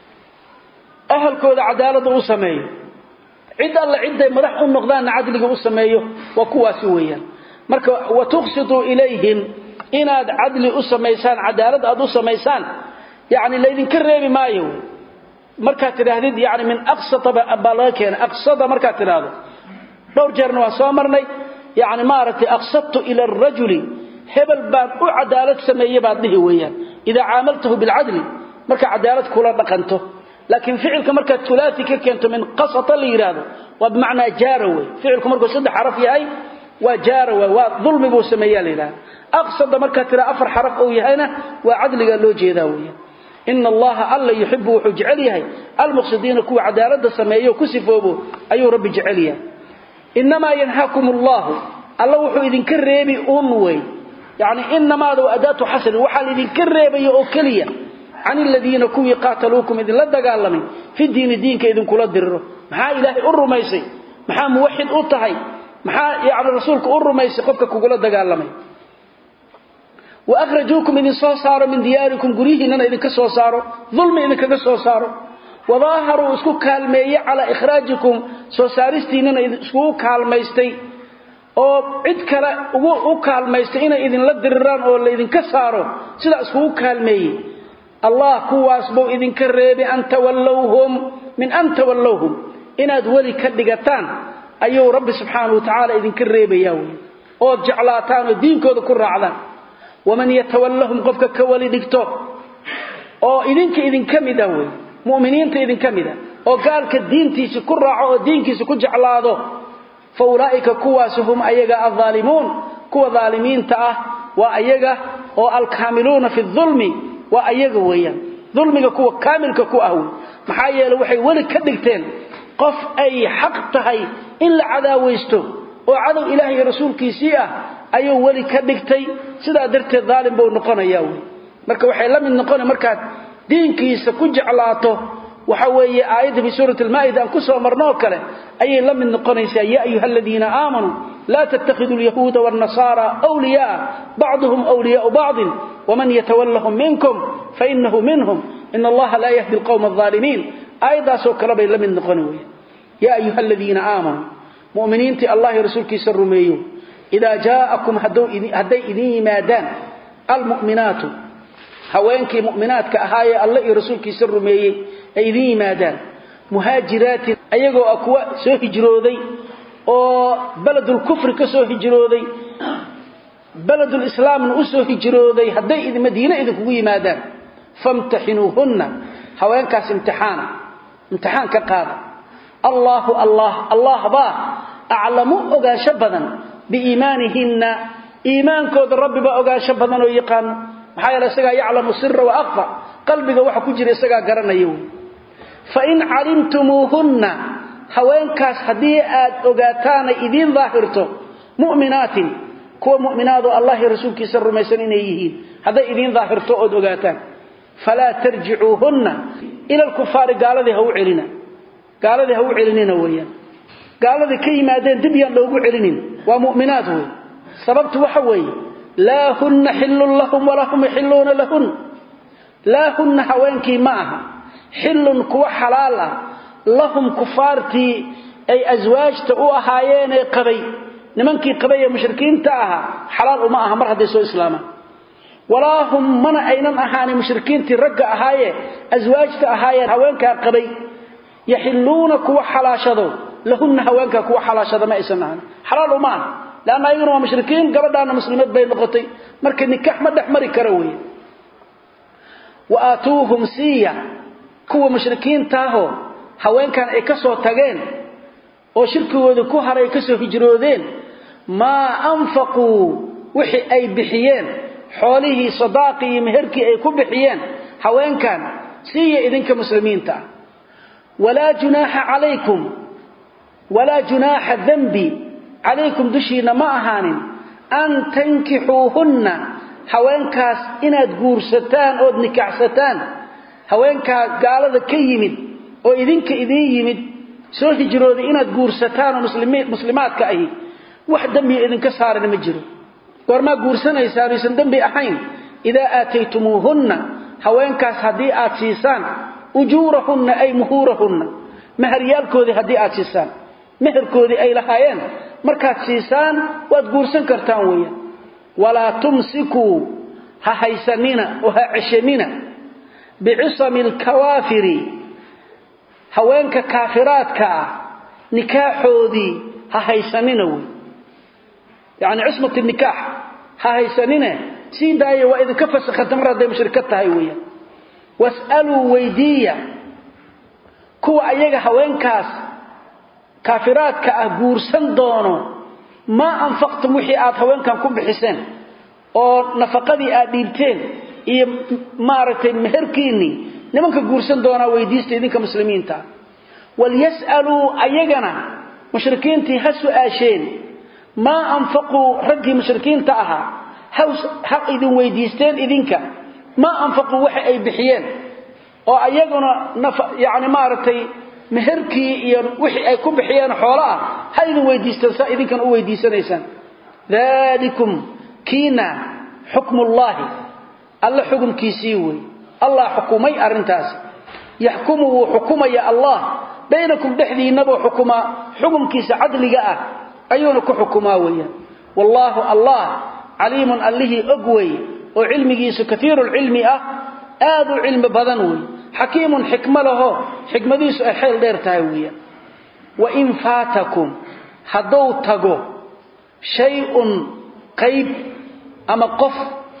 أهل كودا عدالة وسميه عد الله عده مدح النقدان عدلك وسميه وكوا سويا مركي وتقسطوا إليهم inaad adli u sameeysan cadaalad aad u sameeysan yaani leedin ka reebi maayo marka tiraahdid yaani min aqsata balaakan aqsada marka tiraado dhowr jeerna waa soo marnay yaani maaragtay aqsatu ila ar-rajuli hebel baad u cadaalad sameeyay baad dhihi weeyaan ida aamaltahu bil adli marka cadaalad kula dhaqanto laakiin ficilka marka thulathi ka keento min qasata li yiraahdo waa macna jaarawi ficilku markuu saddex xaraf yahay waa jaarawi waa dhulmi buu sameeyaa leeyahay أقصد مركة ترى أفر حرف أو يهينا وعدل قال له جيداوية إن الله ألا يحب وحجعليها المقصدين كو عدالة سمايه وكسفوه أي رب جعليها إنما ينهاكم الله الله وحو إذن كريبي أموي يعني إنما ذو أداة حسن وحال إذن كريبي أوكليا عن الذين كو يقاتلوكم إذن لدقالمين في الدين كإذن كلا دره محا إلهي أرميسي محا موحد أطهي محا يعني رسولك أرميسي قبك كلا دقالمين وأخرجوكم من صار من دياركم قريهنا إذن كسو صاروا ظلم إذن كسو صاروا وظاهروا اسكو كالمية على إخراجكم سو سارستيننا إذن اسكو كالميستي أو عد كلا أو كالميستينا إذن لدرران أو إذن كساروا سلا اسكو كالمية الله كواسبو إذن كريبي أن تولوهم من أن تولوهم إن أدولي كدقتان أيو رب سبحانه وتعالى إذن كريبي يوم أو جعلاتان الدين كود كرة عدان waman yatawallahum qofka ka wali dhigto oo idin kamida way mu'miniinta idin kamida oo gaalka diintiisa ku raaco oo diinkiisa ku jeclaado fa ulaa'ika kuwaasuhum ayaga adh-dhalimun kuwa dhaalimiinta ah waa ayaga oo al-kaamiluuna fi dhulmi waa ayaga weeyaan dhulmiga kuwa kaamilka ku ah maxaa yeelay waxay wali ka dhigteen qof ay xaq tahay in la cadaawaysto oo cadow ilaahay iyo rasuulkiisii ah ayuu wali ka dhigtay sidaa darteed dhaalim buu noqonayaa marka waxay la mid noqonay markaad diinkiisa ku jeclaato waxa weeye aayada bi suurati al-maa'ida aan ku soo marno kale ayay la mid noqonaysaa ya ayyuhalladheena aamanu la tattakhidul yahuuda wan nasara awliya ba'dhum awliya ba'd waman yatawallahum minkum fa innahu minhum inna allaha la yahdi al-qawma adh-dhalimin aayada soo kale bay la mid noqonay ya ayyuhalladheena aamanu mu'miniinti allah iyo rasuulkiisa rumeeyo ida ja'akum haday idin yimaadaan al-mu'minatu haweenkii mu'minaadka ahaaye allah iyo rasuulkiisa rumeeyay ay idin yimaadaan muhaajiraat ayagoo akwa soo hijrooday oo baladul kufri ka soo hijrooday baladul islaamna u soo hijrooday haday idin madiina idin kugu yimaadaan famtahinuhunna haweenkaas imtixaan ka qaada allah ba a'lamu ogaasha badan biiimaanihinna iimaankooda rabbiba ogaasha badan oo yaqaan maxaa yeelay isaga yaclamu sirra wa akhfa qalbiga waxa ku jira isaga garanayo fa in alimtumuhunna haweenkaas hadii aad ogaataan idin daahirto mu'minaatin kuwa mu'minaado allah iyo rasuulkiisa rumaysan inay yihiin haday idin daahirto oo ogaataan fala tarji'uhunna ila al-kuffari gaaladii ha u celinina weeyaan gaaladii ka yimaadeen dib yaan loogu celinin waa mu'minaad way sababtu waxa weeye لا هن حل لهم ولا هم يحلون لهن لا هن هوانكي معها حل كوا حلالا لهم كفارتي أي أزواج تقوها هايين قبي نمنكي قبي مشركين تاها حلال ومعها مرحة ديسو إسلاما ولا هم من أينن أهاني مشركين ترقى هاي أزواج تاهايين هوانكا قبي يحلون كوا حلاشدو لهن هوانكا كوا حلاشدو ما إسنان حلال ومعها لأن أيضا مشركين قبضانا مسلمات بين نقطي مركز نكاح مدح مري كروي وآتوهم سيا كوا مشركين تاهو هوين كان اكسو تاغين وشركوا ذكو هرا اكسو هجرودين ما أنفقوا وحي أي بحيين حوله صداقي مهركي أي كبحيين هوين كان سيا إذن كمسلمين تاه ولا جناح عليكم ولا جناح ذنبي عليكم دشينا ما أهانين أن تنكحوهن هوانكاس إناد قورستان أو نكعستان هوانكا قال ذا كيمد أو إذنك إذن يمد سوه جرود إناد قورستان ومسلمات كأيه واحد دمي إذنك سارنا مجرو ورما قورسنا يساري سندم بأحين إذا آتيتموهن هوانكاس هدي آتيسان أجورهن أي مهورهن مهريالكو ذي هدي آتيسان مهركو ذي أي لحايان markaad siisaan waad guursan kartaan weeyaan wala tumsiku ha haysanina oo ha cishanina bi'ismil kawafiri haweenka kaafiraadka nikaaxoodi ha haysanina way yaani ismat nikah ha haysanina sidaaya waa idin ka fasaxan marada mushrikad tahay weeyaan was'alu waydiya kuwa ayaga haweenkaas كافرات كأجورسن دونه ما أنفقتم وحي هوانكم كم بحسن أو نفقدي أديبتين إيه مارتين مهركيني نمك جورسن دونه ويديست إذنك مسلمين تا وليسألوا أيجنا مشركين تهسوا آشين ما أنفقوا رجي مشركين تاها حق إذن ويديستين إذنك ما أنفقوا وحي أي بحيان أو أيجنا يعني مارتين مهركي iyo wixii ay ku bixiyaan xoolaha haydu weydiistaan idinkan u weydiisanaysaan dalikum kina hukmullah alla hukumkiisii way allah hukumay arintaas yahkumu hukumaya allah baynakum dhaxdiinaba hukuma hukumkiisa adliga ah ayuuna ku hukumaa weeyaan wallahu allah alimun allihi ogway oo cilmigiisu kathiirul ilmi ah aadu ilmi badan way حكيم حكمة له حكمة ديس أحيل دير تاوية وإن فاتكم هدو تغو شيء قيب أما قف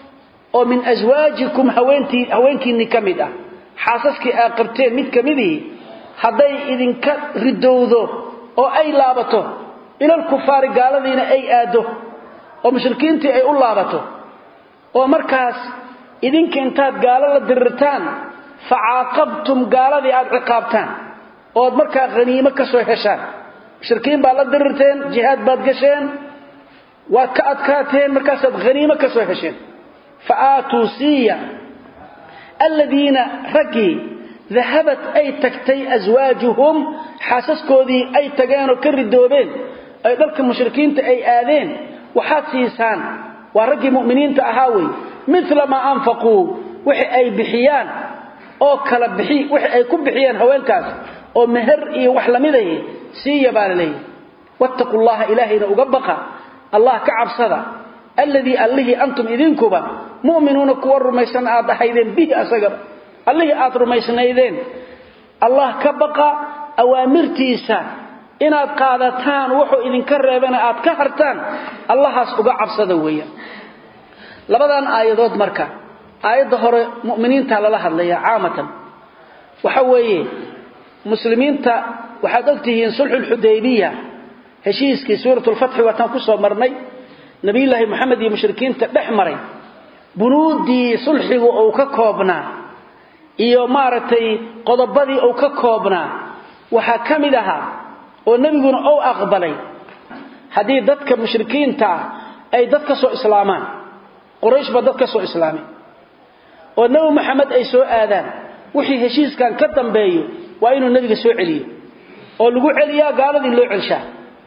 oo min azwaajikum haweenkiinni kamid ah xaasaskii aad qabteen mid kamidii hadday idinka ridowdo oo ay laabato ila kufaar gaaladiina ay aado oo mushrikiintii ay u laabato oo markaas idinka intaad gaalo la dirirtaan faaqabtum gaaladii aad ciqaabtaan oo markaa qaniimo ka soo heshaan mushrikiin baa la dirirteen jihaad baad gasheen waa ka adkaateen markaas aad qaniimo ka soo hesheen faatu siya alladina raqi dhahabat ay taktay azwaajuhum xaasaskoodii ay tageen oo ka ridoobeen ay dalka mushrikiinta ay aadeen waxaad siisaan waa raqi muuminiinta ahaaway mithla ma anfaqu wixii ay bixiyaan oo kala bixi wixii ay ku bixiyaan haweenkaas oo meher iyo wax lamiday siiya baalay wattaqullaha ilaahina uga baqa allah ka cabsada alladhi alladhi antum idinkuba mu'minuuna kuwa rumaysan aad ahaydeen bihi asaga alladhi aad rumaysnaydeen allah ka baqa awaamirtiisa inaad qaadataan wuxuu idinka reebana aad ka hartaan allahaas uga cabsada weeyaan labadan aayadood marka aayada hore mu'miniinta la hadlaya caamatan waxa weeye muslimiinta waxaad ogtihiin sulhul hudaybiyah heshiiskii suuratul fath wataan ku soo marnay nabiyullaahi maxamed iyo mushrikiinta dhexmaray bunuudii sulxigu oo ka koobnaa iyo maartay qodobadii oo ka koobnaa waxa kamid ahaa oo nabiguna oo aqbalay hadii dadka mushrikiinta ay dadka soo islaamaan quraysh ba dadka soo islaamay oo nabi maxamed ay soo aadaan wixii heshiiskan ka dambeeyo waa inuu nabiga soo celiyo oo lagu celiyaa gaaladii loo celshaa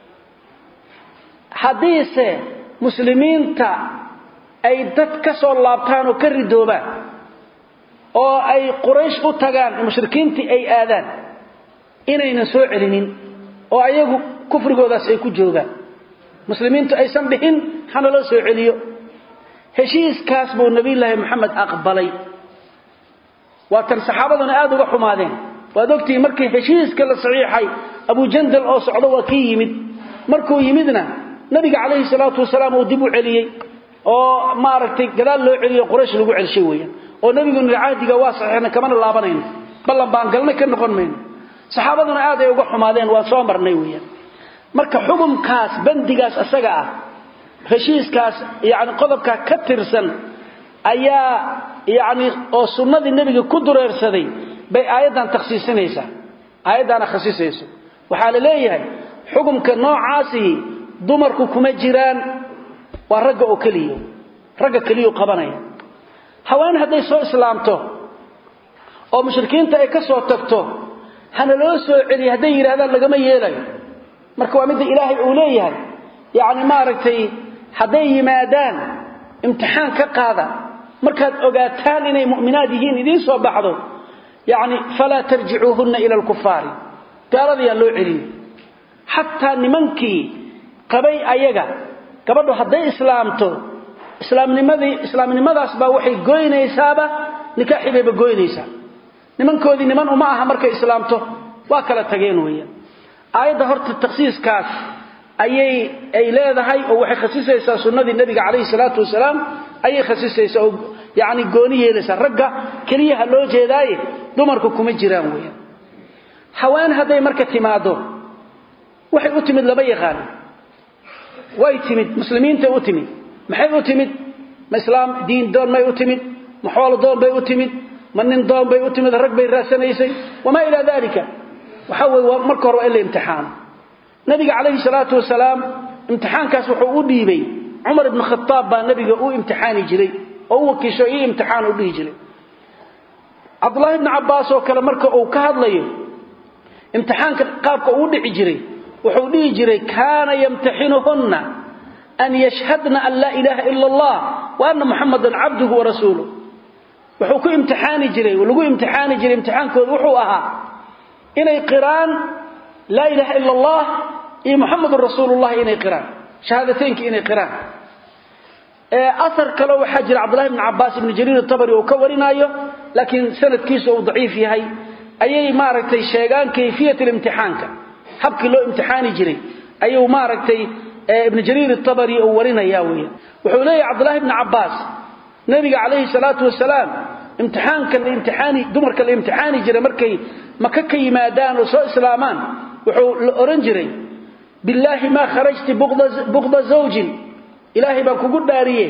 hadiise muslimiinta ay dad ka soo laabtaan oo ka ridoobaan oo ay quraysh u tagaan mushrikiintii ay aadaan inayna soo celinin oo ayagu kufrigoodaas ay ku joogaan muslimiintu aysan bixin hana loo soo celiyo heshiiskaas buu nabiyullaahi maxamed aqbalay waa tan saxaabaduna aad uga xumaadeen waad ogtii markii heshiiska la saxiixay abu jandal oo socdo waa kii yimid markuu yimidna nabiga kaleey salaatu wasalaam uu dib u celiyay oo maaragtay gadaal loo celiyo quraysh lagu celshay weeyaan oo nabigu caadiga waa saxiixna kama laabanayno ballan baan galnay ka noqon meeyno saxaabaduna aad ay uga xumaadeen waa soo marnay weeyaan marka xukumkaas bandigaas asaga ah heshiiskaas yaani qodobka ka tirsan ayaa yaani oo sunnadii nabiga ku dureersaday bay aayadan takhsiisinaysaa aayadana khasiisayso waxa la leeyahay xukumka noocaasi dumarku kuma jiraan waa ragga oo kaliyo qabanaya haween haday soo islaamto oo mushrikiinta ay ka soo tagto hana loo soo celiyo haday yiraahdaan lagama yeelayo marka waa mid ilaahay uu leeyahay yaani maaragtay haday yimaadaan imtixaan ka qaada markaad ogaataan inay mu'minaad yihiin idin soo baxdo yaani fala tarji'uhunna ila al-kuffar gaalada loo celiyo hatta nimankii qabay ayaga gabadhu haday islaamto islaamnimadaas baa waxay gooynaysaaba nikaaxiba gooynaysaa nimankoodii niman uma aha markay islaamto waa kala tageen weeyaan aayada horta takhsiiskaas ay leedahay oo waxay khasisaysaa sunnadii nabiga kaleey salaatu wasalaam ayay khasisaysaa oo yaani gooni yeelaysaa ragga kaliya loo jeedaay dumarku kuma jiraan weeyaan haween haday marka timaado waxay u timid laba yaqaan way timid muslimiinta u timid maxay u timid islaam diin doon may u timid maxwal doon bay u timid manin doon bay u timid rag bay raasanaysay wama ila dalika waxa way marka hore ilaa imtixaan nabiga kaleey salaatu wasalaam imtixaankaas wuxuu u dhiibay umar ibn khattab baa nabiga uu imtixaani jiray oo uu kiisho imtixaan u dhigi jiray abdullah ibn abbas oo kale marka uu ka hadlayo imtixaanka qaabka uu dhici jiray wuxuu dhigi jiray kaana yamtahinuhunna an yashhadna an la ilaha illa allah wa anna muhammadan abduhu wa rasuluhu wuxuu ku imtixaani jiray oo lagu imtixaani jiray imtixaankooda wuxuu ahaa inay qiraan la ilaha illa allah iyo muhammadur rasulullah inay qiraan shahadateynki inay qiraan athar kale waxa jira abdullah ibn abbas ibn jarir at-tabari oo ka warinayo laakiin sanadkiisu uu dhaif yahay ayay maaragtay sheegaan kayfiyatul imtixaanka habkii loo imtixaani jiray ayuu maaragtay ibn jarir at-tabari oo warinaya wuxuu leeyahay abdullah ibn abbas nabiga calayhi salaatu wasalaam imtixaani dumarka la imtixaani jiray markay maka ka yimaadaan oo soo islaamaan wuxuu la oran jiray billahi ma kharajti bughda zawjin ilaahi baa kugu dhaariye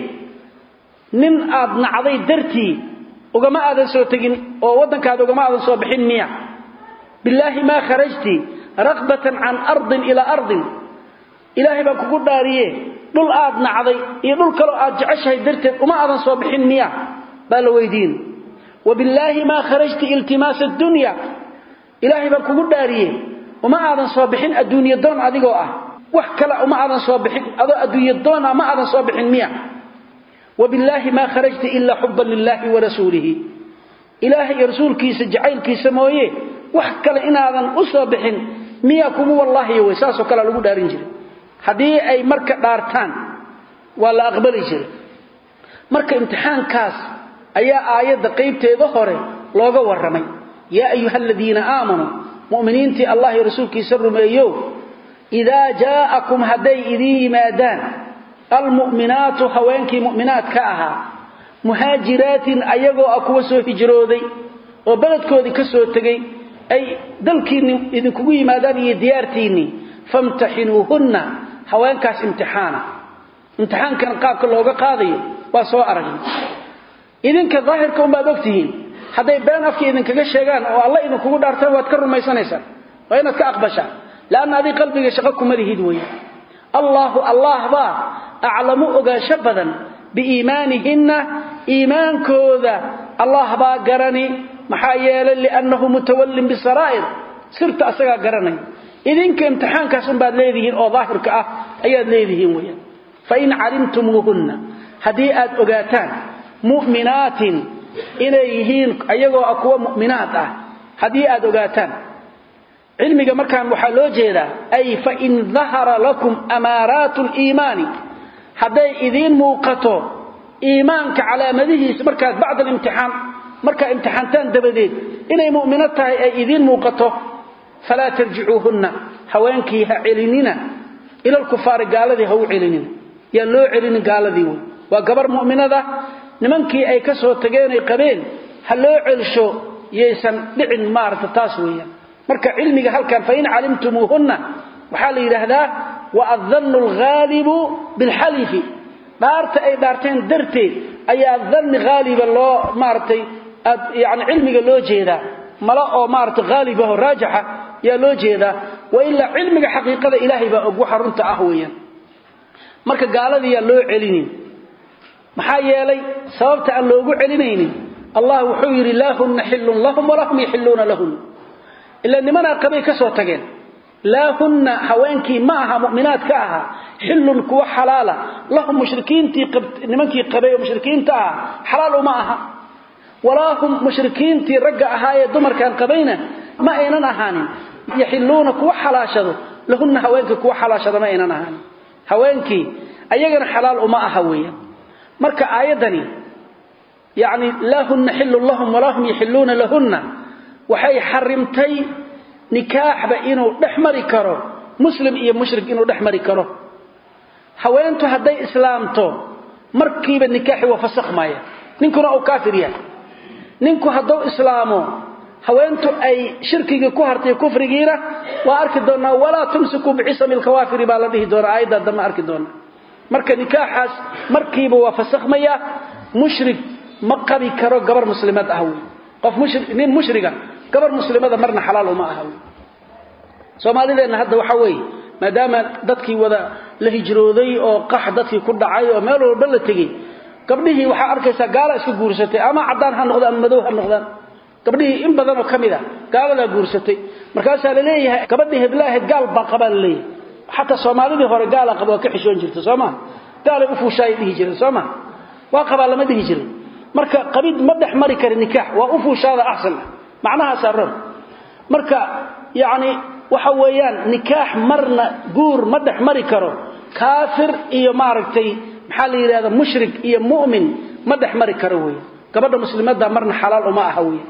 nin aad nacday dartii ugama aadan soo tagin oo wadankaada ugama aadan soo bixin miya billahi ma kharajti raqbatan an ardin ila ardin ilaahi baa kugu dhaariye dhul aad nacday iyo dhul kale aad jeceshahay darteed uma aadan soo bixin miya baa la weydiin wabillahi ma kharajti iltimas ad-dunya ilaahi baa kugu dhaariye uma aadan soo bixin adduunyo doon adigoo ah wax kale uma aadan soo bixin adoo adduunyo doon ma aadan soo bixin miya wabillahi ma kharajti illa hubban lillahi wa rasuulihi ilaahi rasuulkiisa jacaylkiisa mooye wax kale inaadan u soo bixin miya kugu wallahi way saaso kale lagu dhaarin jiray hadii ay marka dhaartaan waa la aqbali jiray marka imtixaankaas ayaa aayada qaybteeda hore looga waramay ya ayyuhalladheena aamanu mu'miniinti allah iyo rasuulkiisa rumeeyo idaa jaakum haday idin yimaadaan almu'minaatu haweenkii mu'minaadka ahaa muhaajiraatin ayagoo kuwa soo hijrooday oo baladkoodii ka soo tagay ay dalkiin idinku yimaadaan iyo diyaartiini famtahinuhunna haweenkaas imtixaankan qaabka looga qaadayo waa soo aragnay idinka daahirka uma ogtihiin haday been afki idinkaga sheegaan oo Allah idinku dhaartay waad ka rumaysanaysan waa inaad ka aqbashaa laana adi qalbiga shaqo kuma lihid way Allah ba a'lamu ogaasha badan biiimaanihinna iimaankooda Allah ba garani maxaa yeelay li'annahu mutawallim bisaraa'ir sirta asaga garanay idinka imtixaankaas baad leedihiin oo daahirka ah ayaad leedihiin way fa in alimtumuhunna hadii aad ogaataan mu'minaatin ilayhin ayagoo kuwa mu'minaat ah hadii aad ogaataan cilmiga markaan waxa loo jeedaa ay fa in dhahara lakum amaratul iimani haday idin muuqato iimaanka calaamadihiisa markaad bacda imtixaan marka imtixaantaan dabadeed inay mu'minat tahay ay idin muuqato fala tarji'uhunna haweenkii ha celinina ila al-kufaar gaaladii ha u celinina ya loo celin gaaladii waa gabar mu'minada nimankii ay ka soo tageen ay qabeen ha loo celsho yeesan dhicin maarta taas weeyaan marka cilmiga halkan fa in alimtumuhunna waxa la yiraahdaa wa adhannu al-ghalibu bil halif dhaarta ay dhaarteen darteed ayaa dhann ghaliba loo maartay yani cilmiga loo jeedaa mala oo maarta ghaliba oo raajaxa ya loo jeedaa wa illa cilmiga xaqiiqada ilaahay baa ugu xarunta ah weeyaan marka gaaladii yaa loo celinin maxaa yeelay sababta aan loogu celinaynin Allah wuxuu yiri la hunna hillun lahum wa lahum yahilluna lahum illa nimana qabay ka soo tageen la hunna haweenkii ma aha mu'minaadka aha hillun kuwa xalaala lahum mushrikiintii nimankii qabay mushrikiinta ah xalaal uma aha walahum mushrikiintii ragga ahaayee dumarkan qabayna ma aynan ahaanin yahilluna kuwa xalaashado lahunna haweenkii kuwa xalaashado ma aynan ahaanin haweenkii ayagana xalaal uma aha weeyaan marka aayadani yaani la hunna hillu lahum wa lahum yahilluna lahunna waxay xarimtay nikaahba inuu dhaxmari karo muslim iyo mushrik inuu dhaxmari karo haweentu haday islaamto markiiba nikaahi waa fasakhmaya ninkuna oo kaafir yahay ninku haduu islaamo haweentu ay shirkiga ku hartay kufrigiina waa arki doona wala tumsiku bi'ismil kawafir baa la dhihi doona aayada dama arki doona marka nikaaxaas markiiba waa fasakhmaya mushrik ma qabi karo gabar muslimad ah qof nin mushriga gabar muslimada marna xalaal uma aha Soomaalideena hadda waxa weey maadaama dadkii wada la hijrooday oo qax dadkii ku dhacay oo meel walba la tagay gabdhihii waxa arkaysa gaala isku guursatay ama cadaan ha noqdaan ama madow ha noqdaan gabdhihii in badan oo kamida gaalada guursatay markaas la leeyahay gabadhii heblaha gaal ba qabal leeyahay hatta Soomaalidii hore gaala qabo ka xishoon jirtay Soomaa gaala u fuushay dhihi jiray Soomaa waa qabal lama dhihi jiray marka qabid ma dhaxmari karo nikah waa u fuushada ahsan macnaha sarar marka yaani waxa weeyaan nikah marna guur ma dhaxmari karo kaafir iyo maaragtay maxaa la yiraahdaa mushrik iyo mu'min ma dhaxmari karo weey gabadha muslimada marna xalaal uma aha weey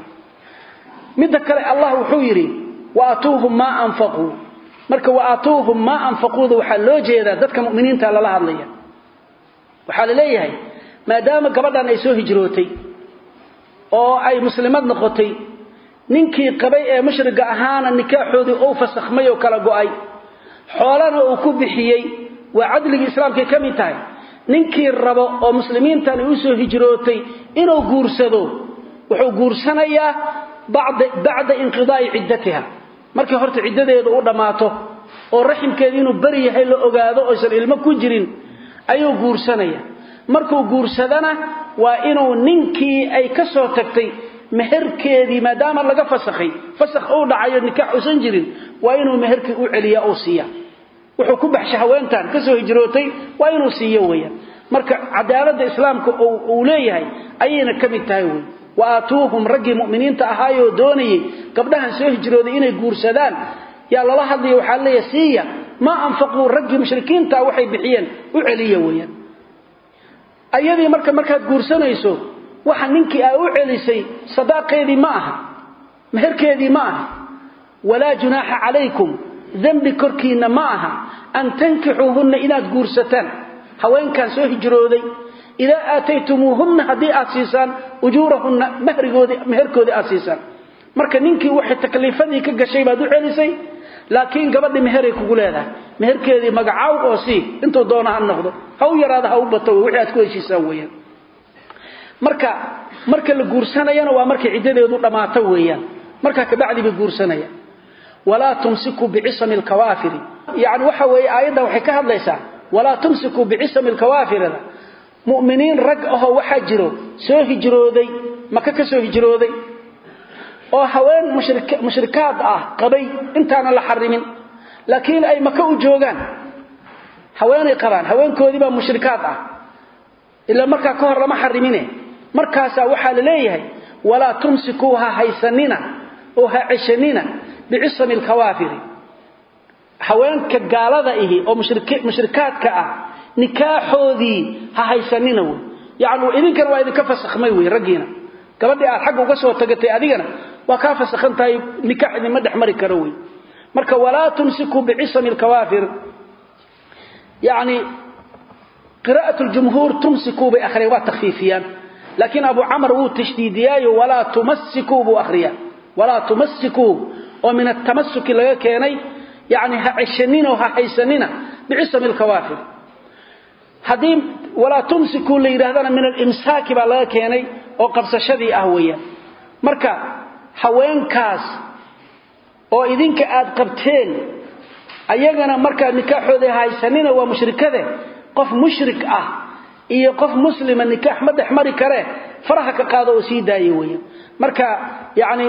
midda kale Allah wuxuu yiri wa atuuhum ma anfaqu marka wa atuuhum ma anfaqu waxa loo jeedaa dadka mu'miniinta la hadlaya waxa la leeyahay maadaama gabadhan ay soo hijrootay oo ay muslimad noqotay ninkii qabay ee mushriga ahaana nikaaxoodii oo fasakhmay oo kala go'ay xoolana uu ku bixiyay waa cadliga islaamka ka mid tahay ninkii rabo oo muslimiintan u soo hijrootay inuu guursado wuxuu guursanayaa bacda inqidaa'i ciddatiha markii horta ciddadeedu u dhamaato oo raximkeedu inuu bari yahay la ogaado oo aysan ilmo ku jirin ayuu guursanaya markuu guursadana waa inuu ninkii ay ka soo tagtay meherkeedii maadaama laga fasakhay fasakh uu dhacayo nikaax usan jirin waa inuu meherkii u celiyaa oo siiya wuxuu ku baxshay haweentan ka soo hijrootay waa inuu siiyo weeyaan marka cadaaladda islaamka uu leeyahay ayayna ka mid tahay weey waatuuhum raggi mu'miniinta ahaayo doonayay gabdhahan soo hijrooday inay guursadaan yaa lala hadlayo waxa leeyahay siiya ma anfaquu raggi mushrikiinta waxay bixiyeen u celiya weeyaan ayadii markaad guursanayso waxa ninkii ay u celisay sadaqeedii ma aha meherkeedii ma aha wala junaha alaykum dhanbi korkiina ma aha an tankixuhunna inaad guursataan haweenkan soo hijrooday ila aataytumuhunna hadii aad siisaan ujurahunna meherkoodi aad siisaan marka ninkii waxa takliifadii ka gashay baad u celisay laakiin gabadhi meheray kugu leedahay meherkeedii magacaaw oo si intuu doona ha noqdo ha u yaraado ha u bato wixii aad ku heshiisaan weeyaan marka la guursanayana waa markii ciddadeedu dhamaato weeyaan marka ka bacdi ba guursanaya wala tumsiku bi'ismi al-kawafir yaani waxa weey aayada waxay ka hadlaysaa wala tumsiku bi'ismi al-kawafir mu'miniin rag ah waxa jiro soo hijrooday maka ka soo hijrooday oo haween mushrikaad ah qabay intaana la xarimin laakiin ay maka u joogan haweenay qabaan haweenkoodii ba mushrikaad ah ila marka ka hor lama xarimine markaas waxa la leeyahay wala tumsikuha haysanina oo ha cishanina bi'ismi al-kawafir haweenka gaalada ihi oo mushrikaadka ah nikaaxoodii ha haysanina yaani idinkan waa idinka fasakhmay way ragiina gabadhii aad xaq uga soo tagatay adigana waa ka fasakhantaay nikaaxdii ma dhaxmari karo way marka wala tumsiku bi'ismi al-kawafir yaani قراءة الجمهور تمسكوا بأخرية وتخفيفيا لكن أبو عمرو هو تشديديا ولا تمسكوا بأخرية ولا تمسكوا ومن التمسك اللي كاني يعني عشنين وحيسنين بعصم الكوافر هديم ولا تمسكوا اللي يرهدنا من الإمساك بالله كاني وقبس شدي أهوية مركا حوين كاس وإذن كأد قبتين أيضنا مركا نكاحو ذي هايسنين ومشركة qof mushrik ah iyo qof muslima nikaax ma dhaxmari kare faraha ka qaado oo sii daayo weeyaan marka yaani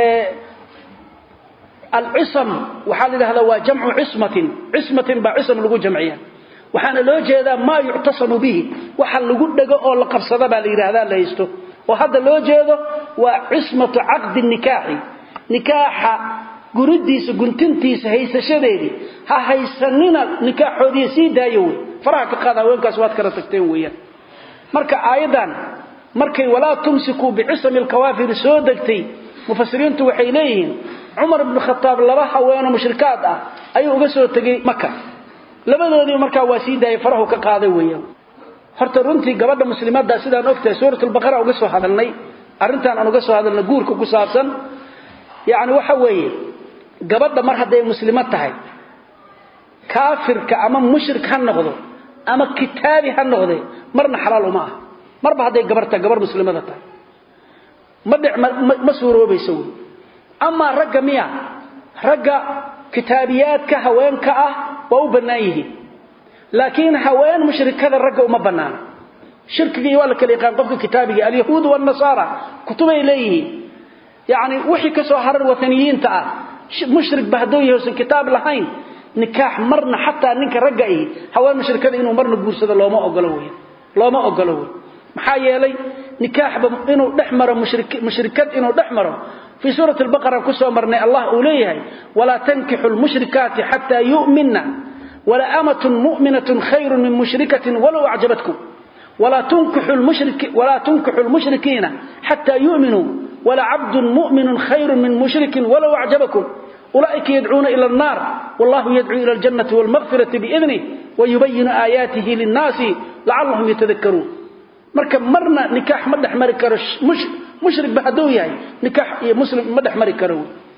al-ism waxa la yiraahdaa waa jamcu ismatin ba ism lagu jamciyaa waxaana loo jeedaa ma yu'tasamu bihi waxa lagu dhago oo la qabsada ba la yiraahdaa la haysto oo hadda loo jeedo waa ismatu aqd an-nikaahi nikaaha guridiisa guntintiisa haysashadeedii ha haysanina nikaaxoodii sii daayo faraha ka qaada haweenkaas waad kala tagteen weeyaan marka aayadan markay wala tumsiku bi'ismi al-kawafir soo degtay mufassiriintu waxay leeyihiin Umar ibn Khattab laba haween mushrikaad ah ayuu uga soo tagay Makka labadoodii marka waa sii daayay farahu ka qaaday weeyaan horta runtii gabadha muslimadda sidaan ogtahay suuratul baqara uga soo hadalnay arintan aan uga soo hadalnay guurka ku saabsan yaani waxa weeye gabadha mar haday muslimad tahay kaafirka ama mushrik ha noqdo ama kitaabi ha noqdo marna xalaal uma ah marba haday gabar muslimada tahay ma suuroobayso ama ragga miya ragga kitaabiyaadka haweenka ah waa u banaayihi laakiin haween mushrikada ragga uma banaana shirkiga wala kale qaan qofka kitaabiga al-yahuud wa an-nasara kutubay leeyihi yaani wixii ka soo harar wataniyiinta ah mushrik bahdo yahay kitaab lahayn nikaax marna hatta ninka ragga ah haween mushrikada inuu marna guursado looma ogolo maxaa yeelay nikaaxba inuu dhaxmaro mushrikad inuu dhaxmaro fi surah al-baqara ku soo marnay Allah uu leeyahay wala tankihul mushrikaati hatta yu'minna wala amatun mu'minatun khayrun min mushrikatin walau a'jabatkum wala tunkihul mushrikina hatta yu'minu wala 'abdun mu'minun khayrun min mushrikin walau a'jabakum أولئك يدعون إلى النار والله يدعو إلى الجنة والمغفرة بإذنه ويبين آياته للناس لعلهم يتذكرون marka marna nikaax ma dhaxmari karo mushrik bahaduu yahay nikaax iyo muslim ma dhaxmari karo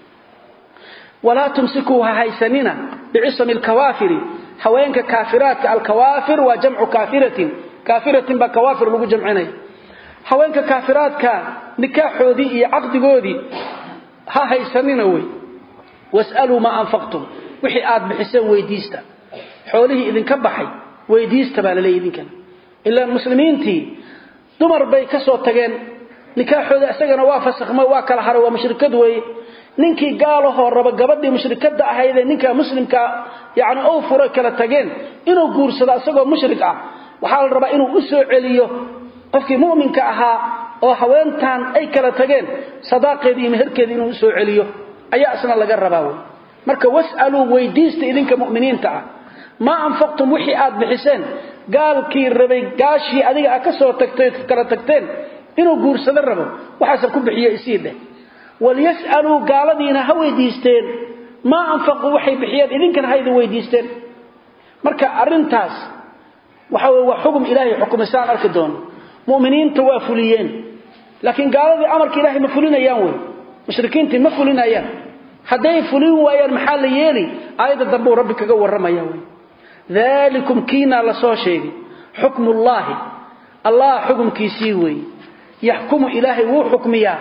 wala tumsikuha haysanina bi'ismi al-kawafir haweenka kaafiraadka al-kawafir wa jam'u kafiratin ba kawafir lagu jamcinay haweenka kaafiraadka nikaaxoodii iyo aqdigoodii ha haysanina way was'alu ma anfaqtum wixii aad bixiseen weydiista xoolihii idin ka baxay weydiista baa la leeyahay illa muslimiintii dumar bay ka soo tageen nikaaxooda isagana waa fasaxma waa kala haray waa mushrikad way ninkii gaalaho raba gabadhii mushrikada ahayd ninka muslimka yaani oo furo kala tageen inuu guursado asagoo mushrik ah waxa la rabaa inuu u soo celiyo qofkii muuminka ahaa oo haweentan ay kala tageen sadaaqeedii meherkeedii inuu u soo celiyo ayaa asna laga rabaa marka was'alu weydiista idinka muuminiinta ah ma anfaqtum wixii aad bixiseen gaalkii rabay gaashii adiga ka soo tagtay kala tagteen inuu guursado rabo waxa ku bixiyo isiide wal yas'alu gaaladiina ha weydiisteen ma anfaqu waxay bixiyeen idinkana hayda weydiisteen marka arintaas waxa waa xukum ilaahay xukumisaan arki doon muuminiinta waa fuliyeen laakiin gaaladii amarka ilaahay ma fulinayaan way mushrikiintii ma fulinayaan haday fulin waayaan maxaa la yeeli aayada dambe rabbi kaga waramaya way dhalikum kina la soo sheegay hukmullaahi allah xukumkiisii way yahkumu ilaahay wuu xukmiyaa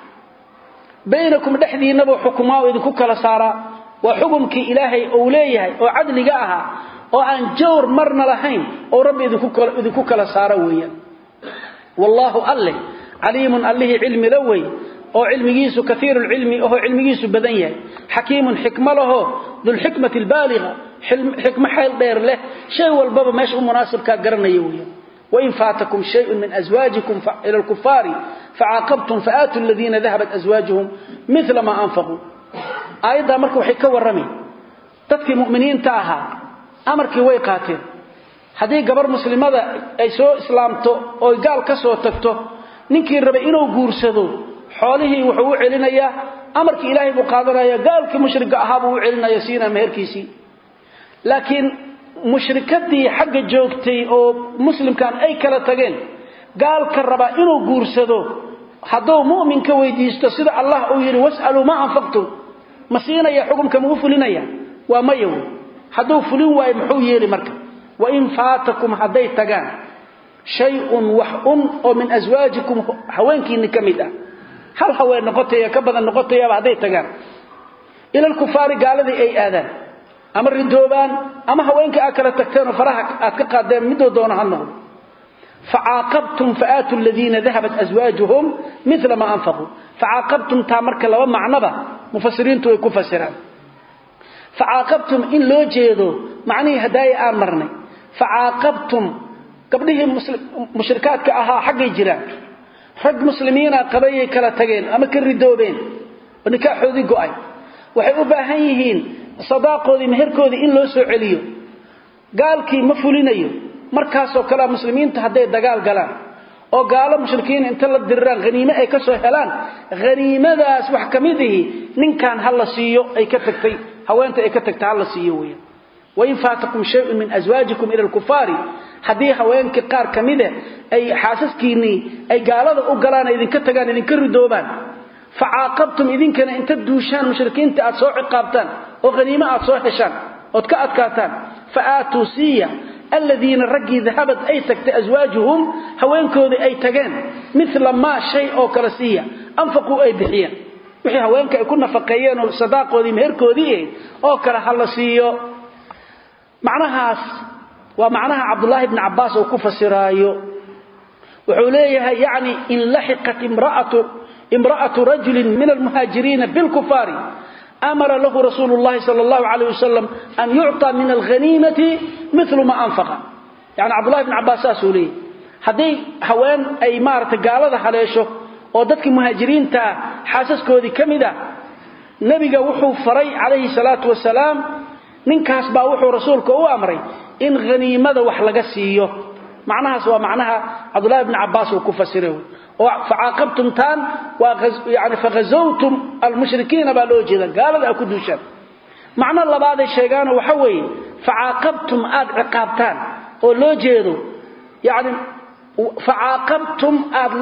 baynakum dhaxdiinaba xukumaa idinku kala saara wa xukumkii ilaahay oo leeyahay oo cadliga aha oo aan jawr marna lahayn oo rabbi idinku kala saara weeyaan wallahu alli alimun allihi ilmi laway oo ilmigiisu kathiirul ilmi oo ilmigiisu badan yahay hakiimun hikmalahu dhul hikmati albaligha hikma hayl dheer leh shay walbaba meesha u munaasibka garanayo weeyaan وإن فاتكم شيء من أزواجكم إلى الكفار فعاقبتم فآتوا الذين ذهبت أزواجهم مثل ما أنفقوا أيضا مركوا حكا والرمي تدكي مؤمنين تاها أمركي ويقاتل هذه قبر مسلم هذا أي سوء إسلامته أو قال كسوة تكته ننكي الربعينه قورسدو حوله وحوه علينا يا أمركي إلهي بقادرها يا قال كمشرق أهابه علينا يسينا مهركيسي لكن mushrikadii xagga joogtay oo muslimkan ay kala tageen gaalka raba inuu guursado haduu muuminka weydiisto sida Allah uu yiri was'alu ma anfaqtum masiinaya xukumka ma fulinaya waa mayow haduu fulin waay muxuu yeeli marka wa in faatakum haday tagaan shay'un wahun oo min azwaajikum haweenkiina kamida hal haween noqotay ka badan noqotay haday tagaan ila al-kufaari gaaladii ay aadaan ama ridooban ama haweenka akala tagteen faraha aad ka qaadeen mid doona hanno fa'aqabtum fa'atu alladhina dhahabat azwajuhum mithla ma anfaqu fa'aqabtum ta marka laba macnaba mufassiriintu way ku fasiraan fa'aqabtum in loo jeedo macni hadaaya aan marnay fa'aqabtum qabdihii mushrikaadka ahaa xaqay jiraan rag muslimiina qabay kala tageen ama ka ridoobeen oo nikaaxoodii go'ay waxay u baahan yihiin صداقودي مهركودي in loo soo celiyo gaalkii ma fulinayo markaas oo kala muslimiinta haday dagaal galaan oo gaalo mushrikiin inta la diraan ghaniimo ay ka soo helaan ghaniimadaas wax kamidii ninkan hal la siiyo ay ka tagtay haweenta ay ka tagtay hal la siiyo weeyaan wa in faatakum shay'un min azwaajikum ila al-kuffari hadii haweenka qaar kamide ay xaasaskiini ay gaalada u galaan idinka tagaan idinka ridoobaan فعاقبتم إذن كان انت دوشان مشركين تأسوع عقابتان وغنيمة أسوع حشان وتكأتكاتان فآتوا سيا الذين رقي ذهبت أي تكت أزواجهم هوينكو أي تغان مثل ما شيء أو كرسية أنفقوا أي بحيا وحي هوينك يكون فقيين والصداق وذي مهركو ذي أو كرهالسيو معناها ومعناها عبد الله بن عباس وكوف السرايو وحوليها يعني إن لحقت امرأة رجل من المهاجرين بالكفار أمر له رسول الله صلى الله عليه وسلم أن يعطى من الغنيمة مثل ما أنفق يعني عبد الله بن عباس أسولي هذه هوان أي مارة قالة حليشه وددك مهاجرين تا حاسسكو ذي كمدا نبي وحو فري عليه الصلاة والسلام ننكاس با وحو رسولك هو أمري إن غنيمة وحلق السيو معناها سواء معناها عبد الله بن عباس وكفسره فعاقبتم تان يعني فغزوتم المشركين بالوجه قال لا كدوشان معنى الله بعد الشيغان وحوي فعاقبتم عقابتان oo loo jeedo yaani فعاقبتم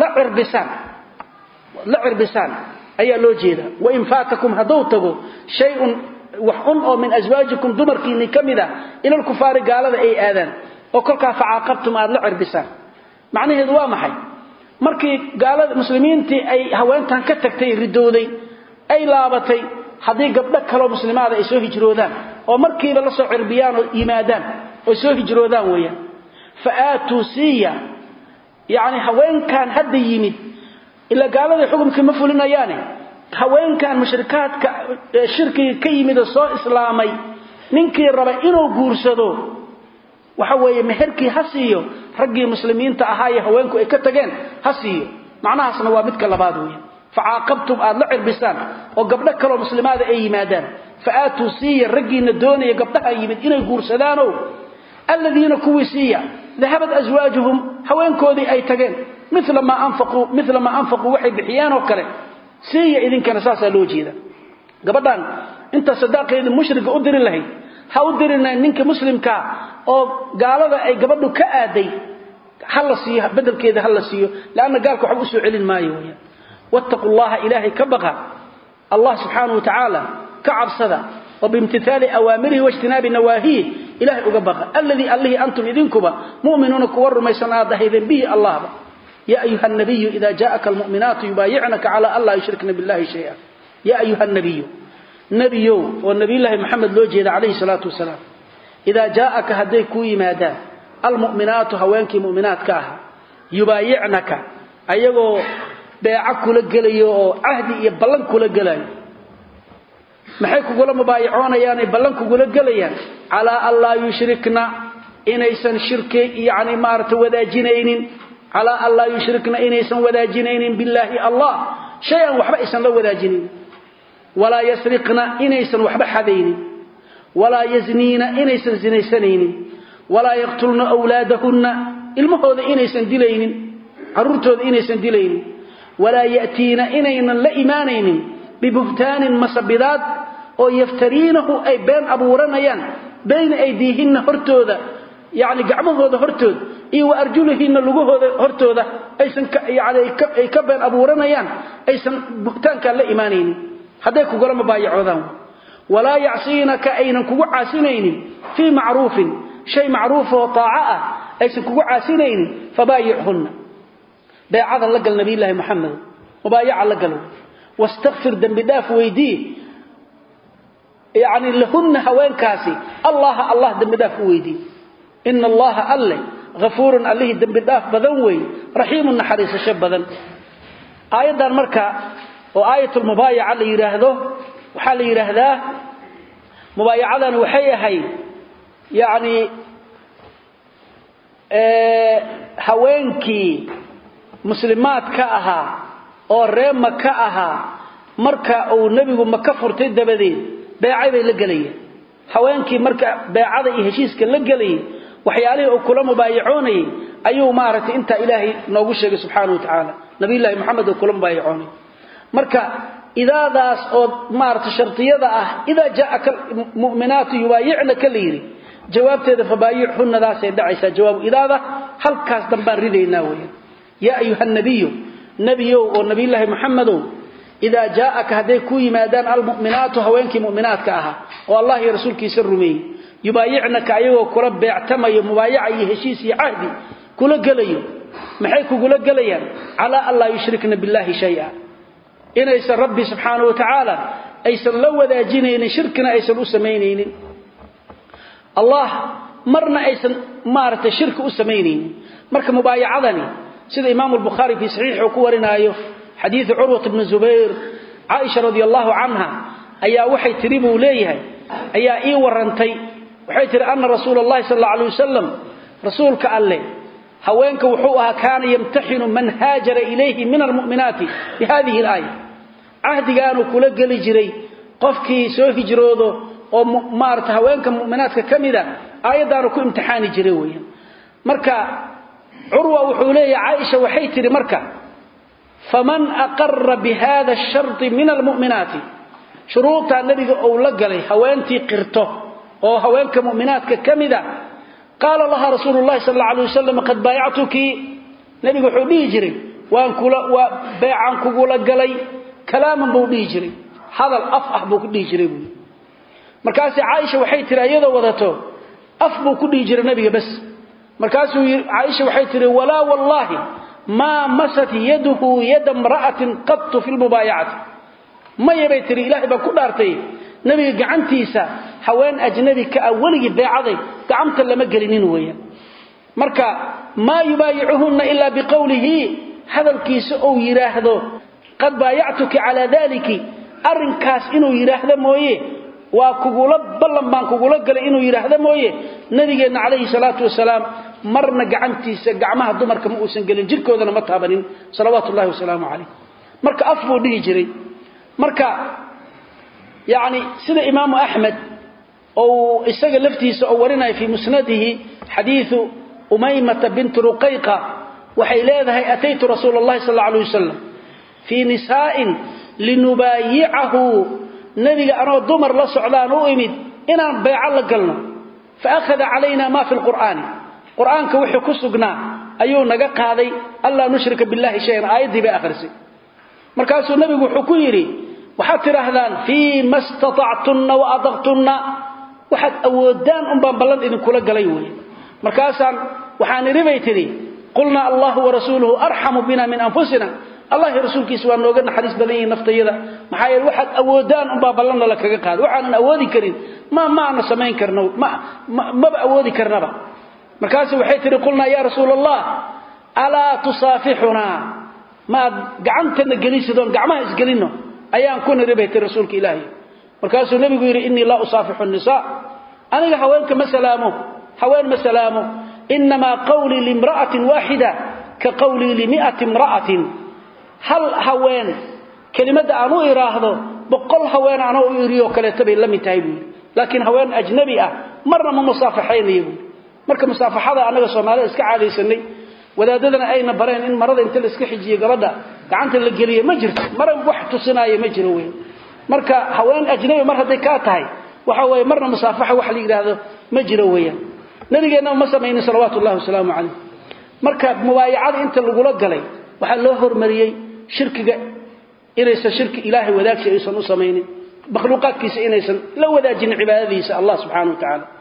لعربسان أي لو جيدا وإن فاتكم هدوتكم شيء وحن أو من أزواجكم دمركين كمدا إلى الكفار قال أي آذان وكلك فعاقبتم لعربسان معنى هذا محي markii gaalada muslimiinti ay haweentan ka tagtay ridooday ay laabatay hadii gabdho kale muslimaada ay soo hijroodaan oo markiiba la soo cirbiyaan oo yimaadaan oo soo hijroodaan weeyaan faatu siya yaani haweenkan hadda yimid ila gaalada xukumka ma fulinayaan haweenkan mushrikaadka shirkiga ka yimid oo soo islaamay ninkii raba inuu guursado waxa weeye meherkii hasiyo ragii muslimiinta ahaa haweenku ay ka tageen hasiyo macnahaasna waa midka labaad weeyaan faaqabtum aad la cirbisaan oo gabdho kale muslimaada ay yimaadaan faatu siya ragiina doonaya gabdhaha yimid inay guursadaano alladina kuwisiya dhahabat azwaajuhum haweenkoodii ay tageen mithla ma anfaqu waxay bixiyaan oo kale siya idinkana saasa loo jeeda gabadhan inta sadaqeeda mushriga u diri lahayd ha u dirina ninka muslimka oo gaalada ay gabadhu ka aaday hal siiyo bedelkeeda hal siiyo laana gaalku waxa uu soo celin maayo weeyaan wattaqullaha ilaahi kabaqa allah subhanahu wa ta'ala ka'absada وبامتثال اوامره واجتناب نواهيه الهي uga baqa alladhi allahi antum idinkuba mu'minuna kuwar rumaysanaa dahayden bihi allah ya ayuha an-nabiy idha ja'aka al-mu'minatu yubay'unaka ala alla yushrikna billahi shay'a ya ayuha an-nabiy nabiyo wa nabiyallahi muhammad loo jeeda alayhi salatu wasalaam idha ja'aka haday ku yimaadaan al-mu'minatu haweenki mu'minaadka ah yubay'unaka ayagoo beeca kula galayo oo ahdi iyo ballan kula galayo maxay ku gula mubaayicoonayaan ballan ku gula galayaan ala alla yushrikna inaysan shirki yaani maarta wadaajinaynin ala alla yushrikna inaysan wadaajinaynin billahi allah shay'an waxba isan la wadaajinin wala yasriqna inaysan waxba xadaynin wala yaznina inaysan zinaysanaynin wala yaqtulna awlaadahunna ilmahooda inaysan dilaynin arurtooda inaysan dilaynin wala ya'tina inaynan la iimaanaynin bibuhtaanin masabidaad oo yaftariinahu ay been abuuranayaan bayna aydiihinna hortooda yaani gacmahooda hortooda iyo arjuluhinna lugahooda hortooda aysan yaani ay ka been abuuranayaan aysan buhtaanka la iimaanaynin haday ku gala mabaayicoodaan wala ya'sinaka aynan kugu caasinaynin fi ma'ruufin shay ma'ruuf oo taa'a aysan kugu caasinaynin fabaayihunna bay'ada la gal nabi ilaahi muhammad mubaayi'a la gal واستغفر ذنب داف ويدي يعني لهن هوان كاسي الله ذنب داف ويدي إن الله الله غفور عليه ذنب داف بذنوي رحيم حريص شب بذن آية المركة وآية المبايعة اللي يراهده وحال يراهده مبايعة وحية هي يعني هوانكي مسلمات كأها oo reer Makka aha marka uu nabigu Makka furtay dabadeed beecay bay la galayeen haweenkii marka beecada iyo heshiiska la galayeen waxyaalaha uu kula mubaayicoonay ayuu maartay inta ilaahay noogu sheegay subhanahu wa ta'ala nabi ilaahi muhammad uu kula mubaayicoonay marka idaadaas oo maartay shartiyada ah ida jaa'aka mu'minatu yubay'unaka liiri jawaabteeda fabaayihunna daas ay dhacaysa jawaab idaada halkaas dambaan rideynaa weeyaan ya ayuha an-nabiyyu نبيو ونبي الله محمد إذا جاءك هذي كوي مادان المؤمنات هوينك مؤمنات كاها والله رسولك سرمي يبايعنك أيوه كرب يعتمي مبايعي هشيسي عهدي كل قليو محيكو كل قليا على الله يشركن بالله شيئا إن يسر ربي سبحانه وتعالى أيسر لو ذا جنين شركنا أيسر أسمينين الله مرنا أيسر مارت شرك أسمينين مرك مبايعذني سيد إمام البخاري في صحيح وكورنايو حديث عروة بن الزبير عائشة رضي الله عنها أيا وحي تريبوا ليها أيا إي ورنتي وحي تري أن رسول الله صلى الله عليه وسلم رسولك قال لي هوينك وحوها كان يمتحن من هاجر إليه من المؤمنات بهذه الآية عهد كانوا كل قل جري قفكي سوف جروده ومارت هوينك مؤمنات كمدا آية دارك امتحان جريويا مركا عروة وحولية عائشة وحيتر مركة فمن أقر بهذا الشرط من المؤمنات شروط النبي أولق لي هوانتي قرته أو هوانك مؤمنات كمذا قال لها رسول الله صلى الله عليه وسلم قد بايعتك nabigu wuxuu dhihi jiray waan kula beecan kugula galay kalaaman buu dhihi jiray hadal af buu ku dhihi jiray markaas Aisha waxay tiri iyadoo wadato af buu ku dhihi jiray nabiga bas markaas Aisha waxay tiri wala wallahi ma masat yaduhu yad imra'atin qat fi al-mubay'at ma yabay tiri ilaahi ba ku dhaartay nabiga gacantiisa haween ajnabi ka awligi beecaday gacanta lama gelinin weeyaan marka ma yubay'uhunna illa biqawlihi hadalkiisa oo yiraahdo qad bay'atuki ala dhaliki arrinkaas inuu yiraahdo mooyee waa kugula ballan baan kugula galay inuu yiraahdo mooyee nabigeena kaleey salaatu wasalaam marna gacantiisa gacmaha dumarka ma uusan galin jirkoodana ma taabanin salawaatullaahi wasalaamu alayhi marka afbu dhigi jiray marka yaani sida imaam ahmed oo isaga laftiisa oo warinay fi musnadihi hadith umaymah bint ruqayqa waxay leedahay ataytu rasuulullaahi sallallahu alayhi wasallam fi nisaa'in linubayi'ahu nabiga anoo dumar la socdaan u imid inaan bay'ad la galno fa akhadha alayna ma fi alqur'aan quraanka wuxuu ku sugnaa ayuu naga qaaday alla nushrika billahi shay'an aayadii bay akhrisay markaasuu nabigu wuxuu ku yiri waxaad tiraahdaan fi mastata'tunna wa adaqtunna waxaad awoodaan baan ballan idin kula galay weey markaasaan waxaan ribay tiri qulna allahu wa rasuluhu arhamu bina min anfusina allah rasuulkiisa waa nooga naxariis badan yahay naftayada maxay waxaad awoodaan baan ballan la kaga qaado waxaan awoodi karin ma ana sameyn karno ma awoodi karnaba markaas waxay tiri qulna ya rasuulallah ala tusafihuna ma gacantana galisidon gacmaha isgalino ayaan ku niribay rasuulka ilaahi markaas nabigu yiri inni la usafihu an-nisaa aniga haweenka ma salaamo inma qawli limra'atin wahida ka qawli li 100 imra'atin hal haween kalimada aanu iraahdo boqol haween aanu iriyo kale tabay la mid tahay laakiin haween ajnabi ah marna ma musaafaxaynayo marka musaafaxada anaga Soomaaliya iska caadeysanay wadaadadana ayna bareen in marada inta la iska xijiyo gabadha gacanta la galiyo ma jirto mar wax tusinaayo ma jiro weey marka haween ajnabi mar haday ka tahay waxa way marna musaafaxa wax la yiraahdo ma jiro weeyaan nabigeena ma sameeyay salawaatullaahi wasalaamu alayhi marka mubaayacada inta lagu la galay waxa loo hormariyay shirkiga inaysan shirki ilaahi wadaagsi aysan u sameeynin makhluuqaadkiisa inaysan la wadaajin cibaadadiisa Allah subhanahu wa ta'ala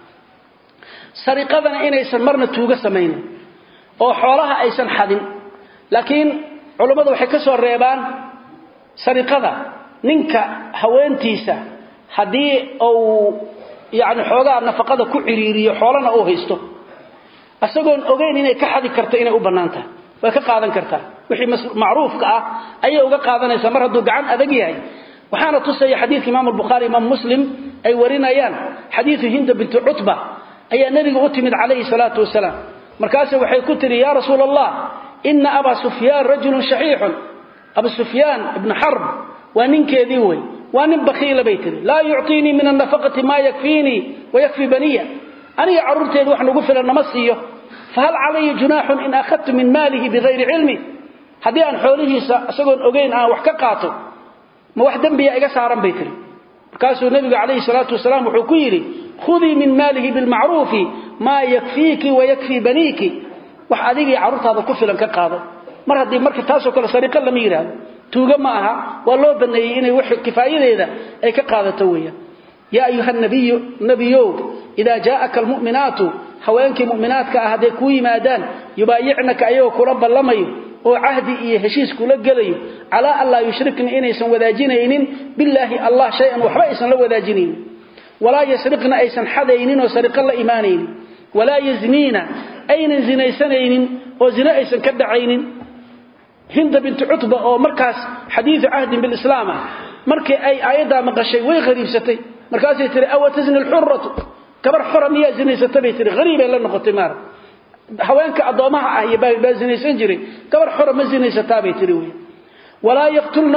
sariqadana inaysan marna tuuga sameeynin oo xoolaha aysan xadin laakiin culimadu waxay ka soo reebaan sariqada ninka haweentiisa hadii uu yaani xoogaa nafaqada ku ciriiriyo xoolana uu haysto asagoon ogeyn inay ka xadi karto inay u banaantahay way ka qaadan kartaa wixii macruufka ah ayay uga qaadanaysaa mar hadduu gacan adag yahay waxaana tusay xadiis imaam al-bukhari imaam muslim ay warinayaan xadiis hind bint utba ayaa nabiga u timid calayhi salaatu wasalaam markaas waxay ku tiri ya rasuulallah inna aba sufyaan rajulun shahihun abu sufyaan ibn harb wa ninkeedii way wa nin bakhiil bay tiri la yu'tini min an-nafaqati ma yakfini wa yakfi baniya ani arurteedu wax nagu filan nama siiyo فهل علي جناح إن أخذت من ماله بغير علمي هذه أن حوله سأقول أجين وحكا قاطو ما واحدا بيا إجسارا بيتري كاسو النبي عليه الصلاة والسلام وحكيري خذي من ماله بالمعروف ما يكفيك ويكفي بنيك وحاديك عرض هذا كفلا كقاضي مرة دي مركز تاسو كلا سريقا لميرا توقع معها والله بني إني وحي كفاية إذا أي كقاضي تويا يا أيها النبي إذا جاءك المؤمنات haweenkii mu'minaadka ah haday ku yimaadaan yubaayicnaka ayoo ku rab lamayo oo ahdi iyo heshiis kula galayo ala alla yushrikna inaysan wadaajinaynin billahi allah shay'an waxba aysan la wadaajinin wala yasriqna aysan xadaynin oo sariqa la iimaanaynin wala yaznina aynan zinaysanaynin oo zina aysan ka dhacaynin hind bint utba oo markaas xadiis ahdi bil islaam markii ay aayada maqashay way qariibsatay markaas ay tiri aw tazni al hurratu كبر حرمية زنيسة تبيتري غريبة لنا قطمار حوانك أضوامها أهي بازنيسان جري كبر حرم زنيسة تبيتري ولا يقتلن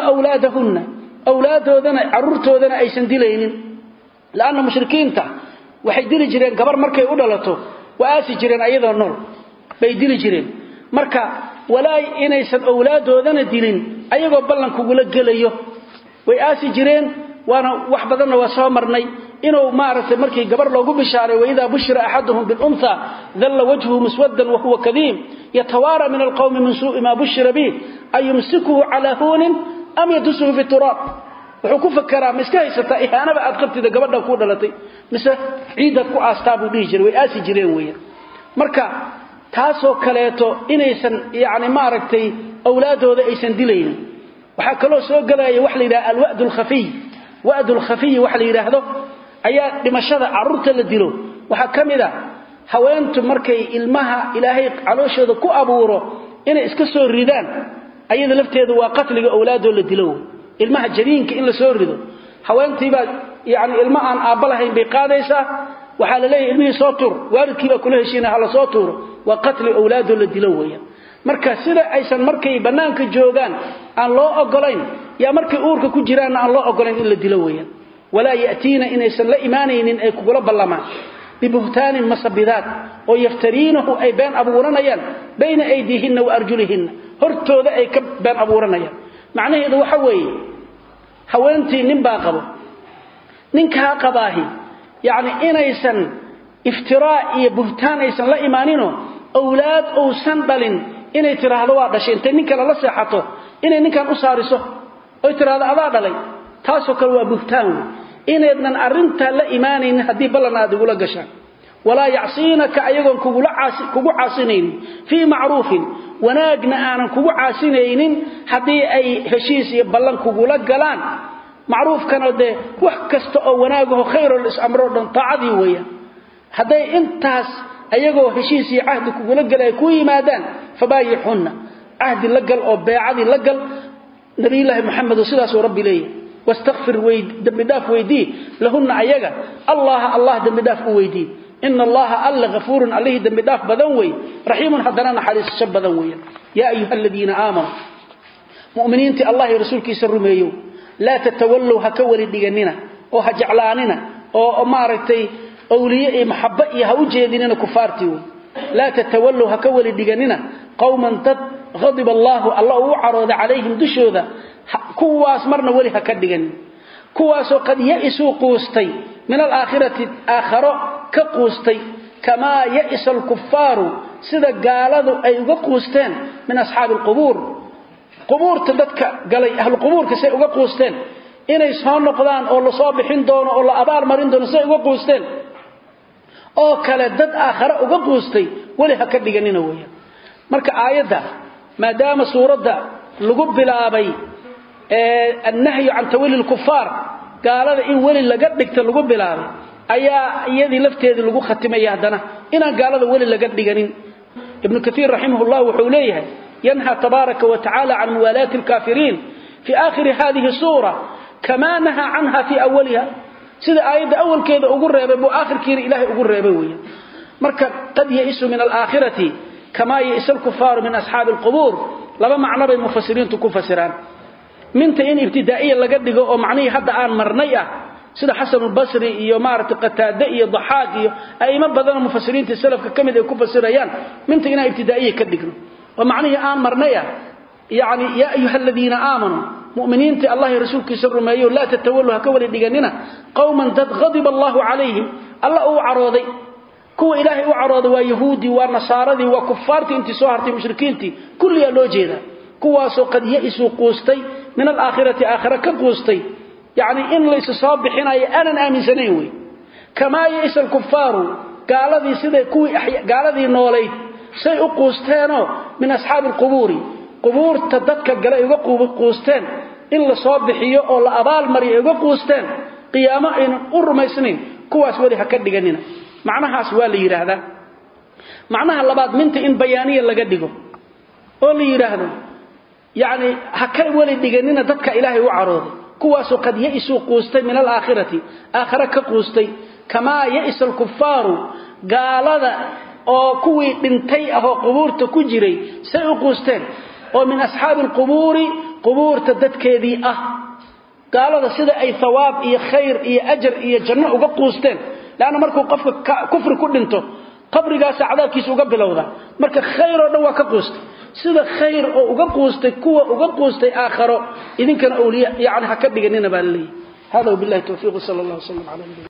أولادهن عرورتهن أيسان ديلين لأن مشركين تا waxay dili jireen gabar markay u dhalato waasi jireen ayada nool bay dili jireen marka walaay inaysan awlaadoodana dilin ayagoo ballan kugu la gelayo way aasi jireen waana wax badan waa soo marnay inuu maartay markii gabar loogu bishaaray wayda bushra ahaduhum bil untha dhalla wajhuhu muswaddan wa huwa kadhim yatawara min al qawmi min su'i ma bushira bi ayumsikuhu ala hunin am yadsuhu fi turab wuxuu ku fakaraa miska haysata ihaanaba aad qabtida gabadha ku dhalatay mise ciidad ku aastaabu dhiijir way aasi jireen weeyaan marka taasoo kaleeto inaysan yaani maaragtay awlaadooda aysan dilaynin waxa kale oo soo galaya wax la yiraahdo alwa'dul khafi wa'dul khafi wax la yiraahdo ayaa dhimashada carruurta la dilo waxa kamida haweentu markay ilmaha ilaahay calooshooda ku abuuro inay iska soo ridaan ayada lafteedu waa qatliga awlaadooda la dilo ilmaha jariinka in la soo rido haweentii baa yaani ilma aan aabba lahayn bay qaadaysaa waxa la leeyahay ilmihii soo tur waalidkii baa kula heshiinaa hala soo tuuro waa qatli awlaadooda la dilo weeyaan marka sida aysan markay banaanka joogan aan loo ogolayn ya markay uurka ku jiraan aan loo ogolayn in la dilo weeyaan wala yaatiina inaysan la iimaanaynin ay kugula ballamaan bibuhtaanin masabidaat oo yaftariinahu ay been abuuranayaan bayna aydihinna wa arjulihinna hortooda ay ka been abuuranayaan macnaheedu waxa weeye haweentii nin baa qabo ninka qabaahi yaani inaysan iftiraa iyo buhtaan aysan la iimaanino awlaad oo san dhalin inay tiraahdo waa dhashay inta ninka la seexato inay ninkan u saariso oo tiraahdo adaa dhalay taasoo kale waa buhtaan inaydan arinta la iimaanaynin hadii balanaad ugu la gashaan wala yacsiinaka ayagoon kugu caasinaynin fi ma'ruufin wanaagna aanan kugu caasinaynin hadii ay heshiis iyo ballan kugu la galaan ma'ruufkana de wax kasta oo wanaago khayrul is'amro dhan taacadi weeyaan haday intaas ayagoo heshiis iyo ahdi kugu la galay ku yimaadaan fabaayixuna ahdi la gal oo beecadi la gal nabi ilaahi maxamed sidaas oo rabbi leeyahay واستغفر دمداف ويدي لهن ايغا الله دمداف ويدي ان الله الله غفور عليه دمداف بدوي رحيم حدنا حديث شبدوي يا ايها الذين امنوا مؤمنين الله ورسولك سرميو لا تتولوا هكولي دغننا او هجعلاننا او مارتي اولياء محبه يا وجهديننا كفارتي لا تتولوا هكولي دغننا قوما غضب الله وعرض عليهم دشودا kuwaas marna wali ha ka dhigan kuwaas oo qad ya'isu quustay min al-aakhirati aakhiro ka quustay kama ya'isal kuffaru sida gaaladu ay uga quusteen min ashaabil qubuur qubuurta dadka galay ahlu qubuurka say uga quusteen inay soo noqdaan oo la soo bixin doono oo la abaal marin doono say uga quusteen oo kale dad aakhiro uga quustay wali ha ka dhiganina weeyaan marka aayada maadaama suurada lagu bilaabay النهي عن تولي الكفار قال هذا إن ولي لقد دغت لغو بلاابay ayaa iyadii lafteedii lagu khatimay hadana ina gaalada wali laga dhiganin ibn kathir rahimahullah wuxuu leeyahay yanha tabaaraka wa ta'ala an muwalati al-kafirin fi aakhir hadhihi sura kama naha anha fi awwaliha sida aayada awalkeeda ugu reebay buu aakhirkeeda ilaahay ugu reebay weeyaan marka qad ya'isu min al-aakhirati kama ya'isal kuffar min ashab al-qubur laba macna bay mufassiriintu ku fasiraan minta in ibtidaaiya laga dhigo oo macnaheedu hadda aan marnay ah sida Hasan al-Basri iyo Ma'rad Qatada iyo Dhahhak iyo ayma badan mufassiriinta salafka kamid ay ku fasirayaan minta in ibtidaaiya ka dhigno oo macnaheedu aan marnay ah yaani ya ayyuhalladheena aamanu mu'miniinta Allah iyo rasuulkiisa rumeeyo la tatawallu haka wali dhiganina qawman dad ghadiba Allahu alayhim Allah uu carooday kuwa ilaahay uu carooday waa yahuudi waa nasaaradii waa kuffaartii intii soo hartay mushrikiintii kulliya loo jeeda kuwaasoo qad ya'isu quustay من الآخرة آخرة كقوستي يعني إن ليس صابحين أنا آمن سنين كما يئس الكفار قال ذي سيدي كوي قال ذي نولي سيقوستين من أصحاب القبور قبور تددك قال يقو قوستين إن لصابحي أو لأبال مري يقوستين قيامة إن أرمي سنين كواس ولي هكذا جنين معناها سوالي يرهده معناها اللباد منت إن بيانية لقدقه أولي يرهده يعني هكذا ولي دغنينا ددك إلهي وعروض كواسو قد يئسوا قوستي من الآخرة آخرة كقوستي كما يئس الكفار قال هذا أو كوي بنتي أهو قبورت كجري سيقوستين ومن أصحاب القبور قبور تددك ذي قال هذا سيدا أي ثواب إي خير إي أجر إي جنة وقوستين لأنه مركو كفر كدنتو قبر قاس عذابكيس وقبل هذا مركو خير ودوا كقوست sida khayr oo uga qoostay kuwa uga qoostay aakhiro idinkan awliya yaani ha ka dhiganina baa leeyahay hada billahi tawfiiq sallallahu alayhi wa sallam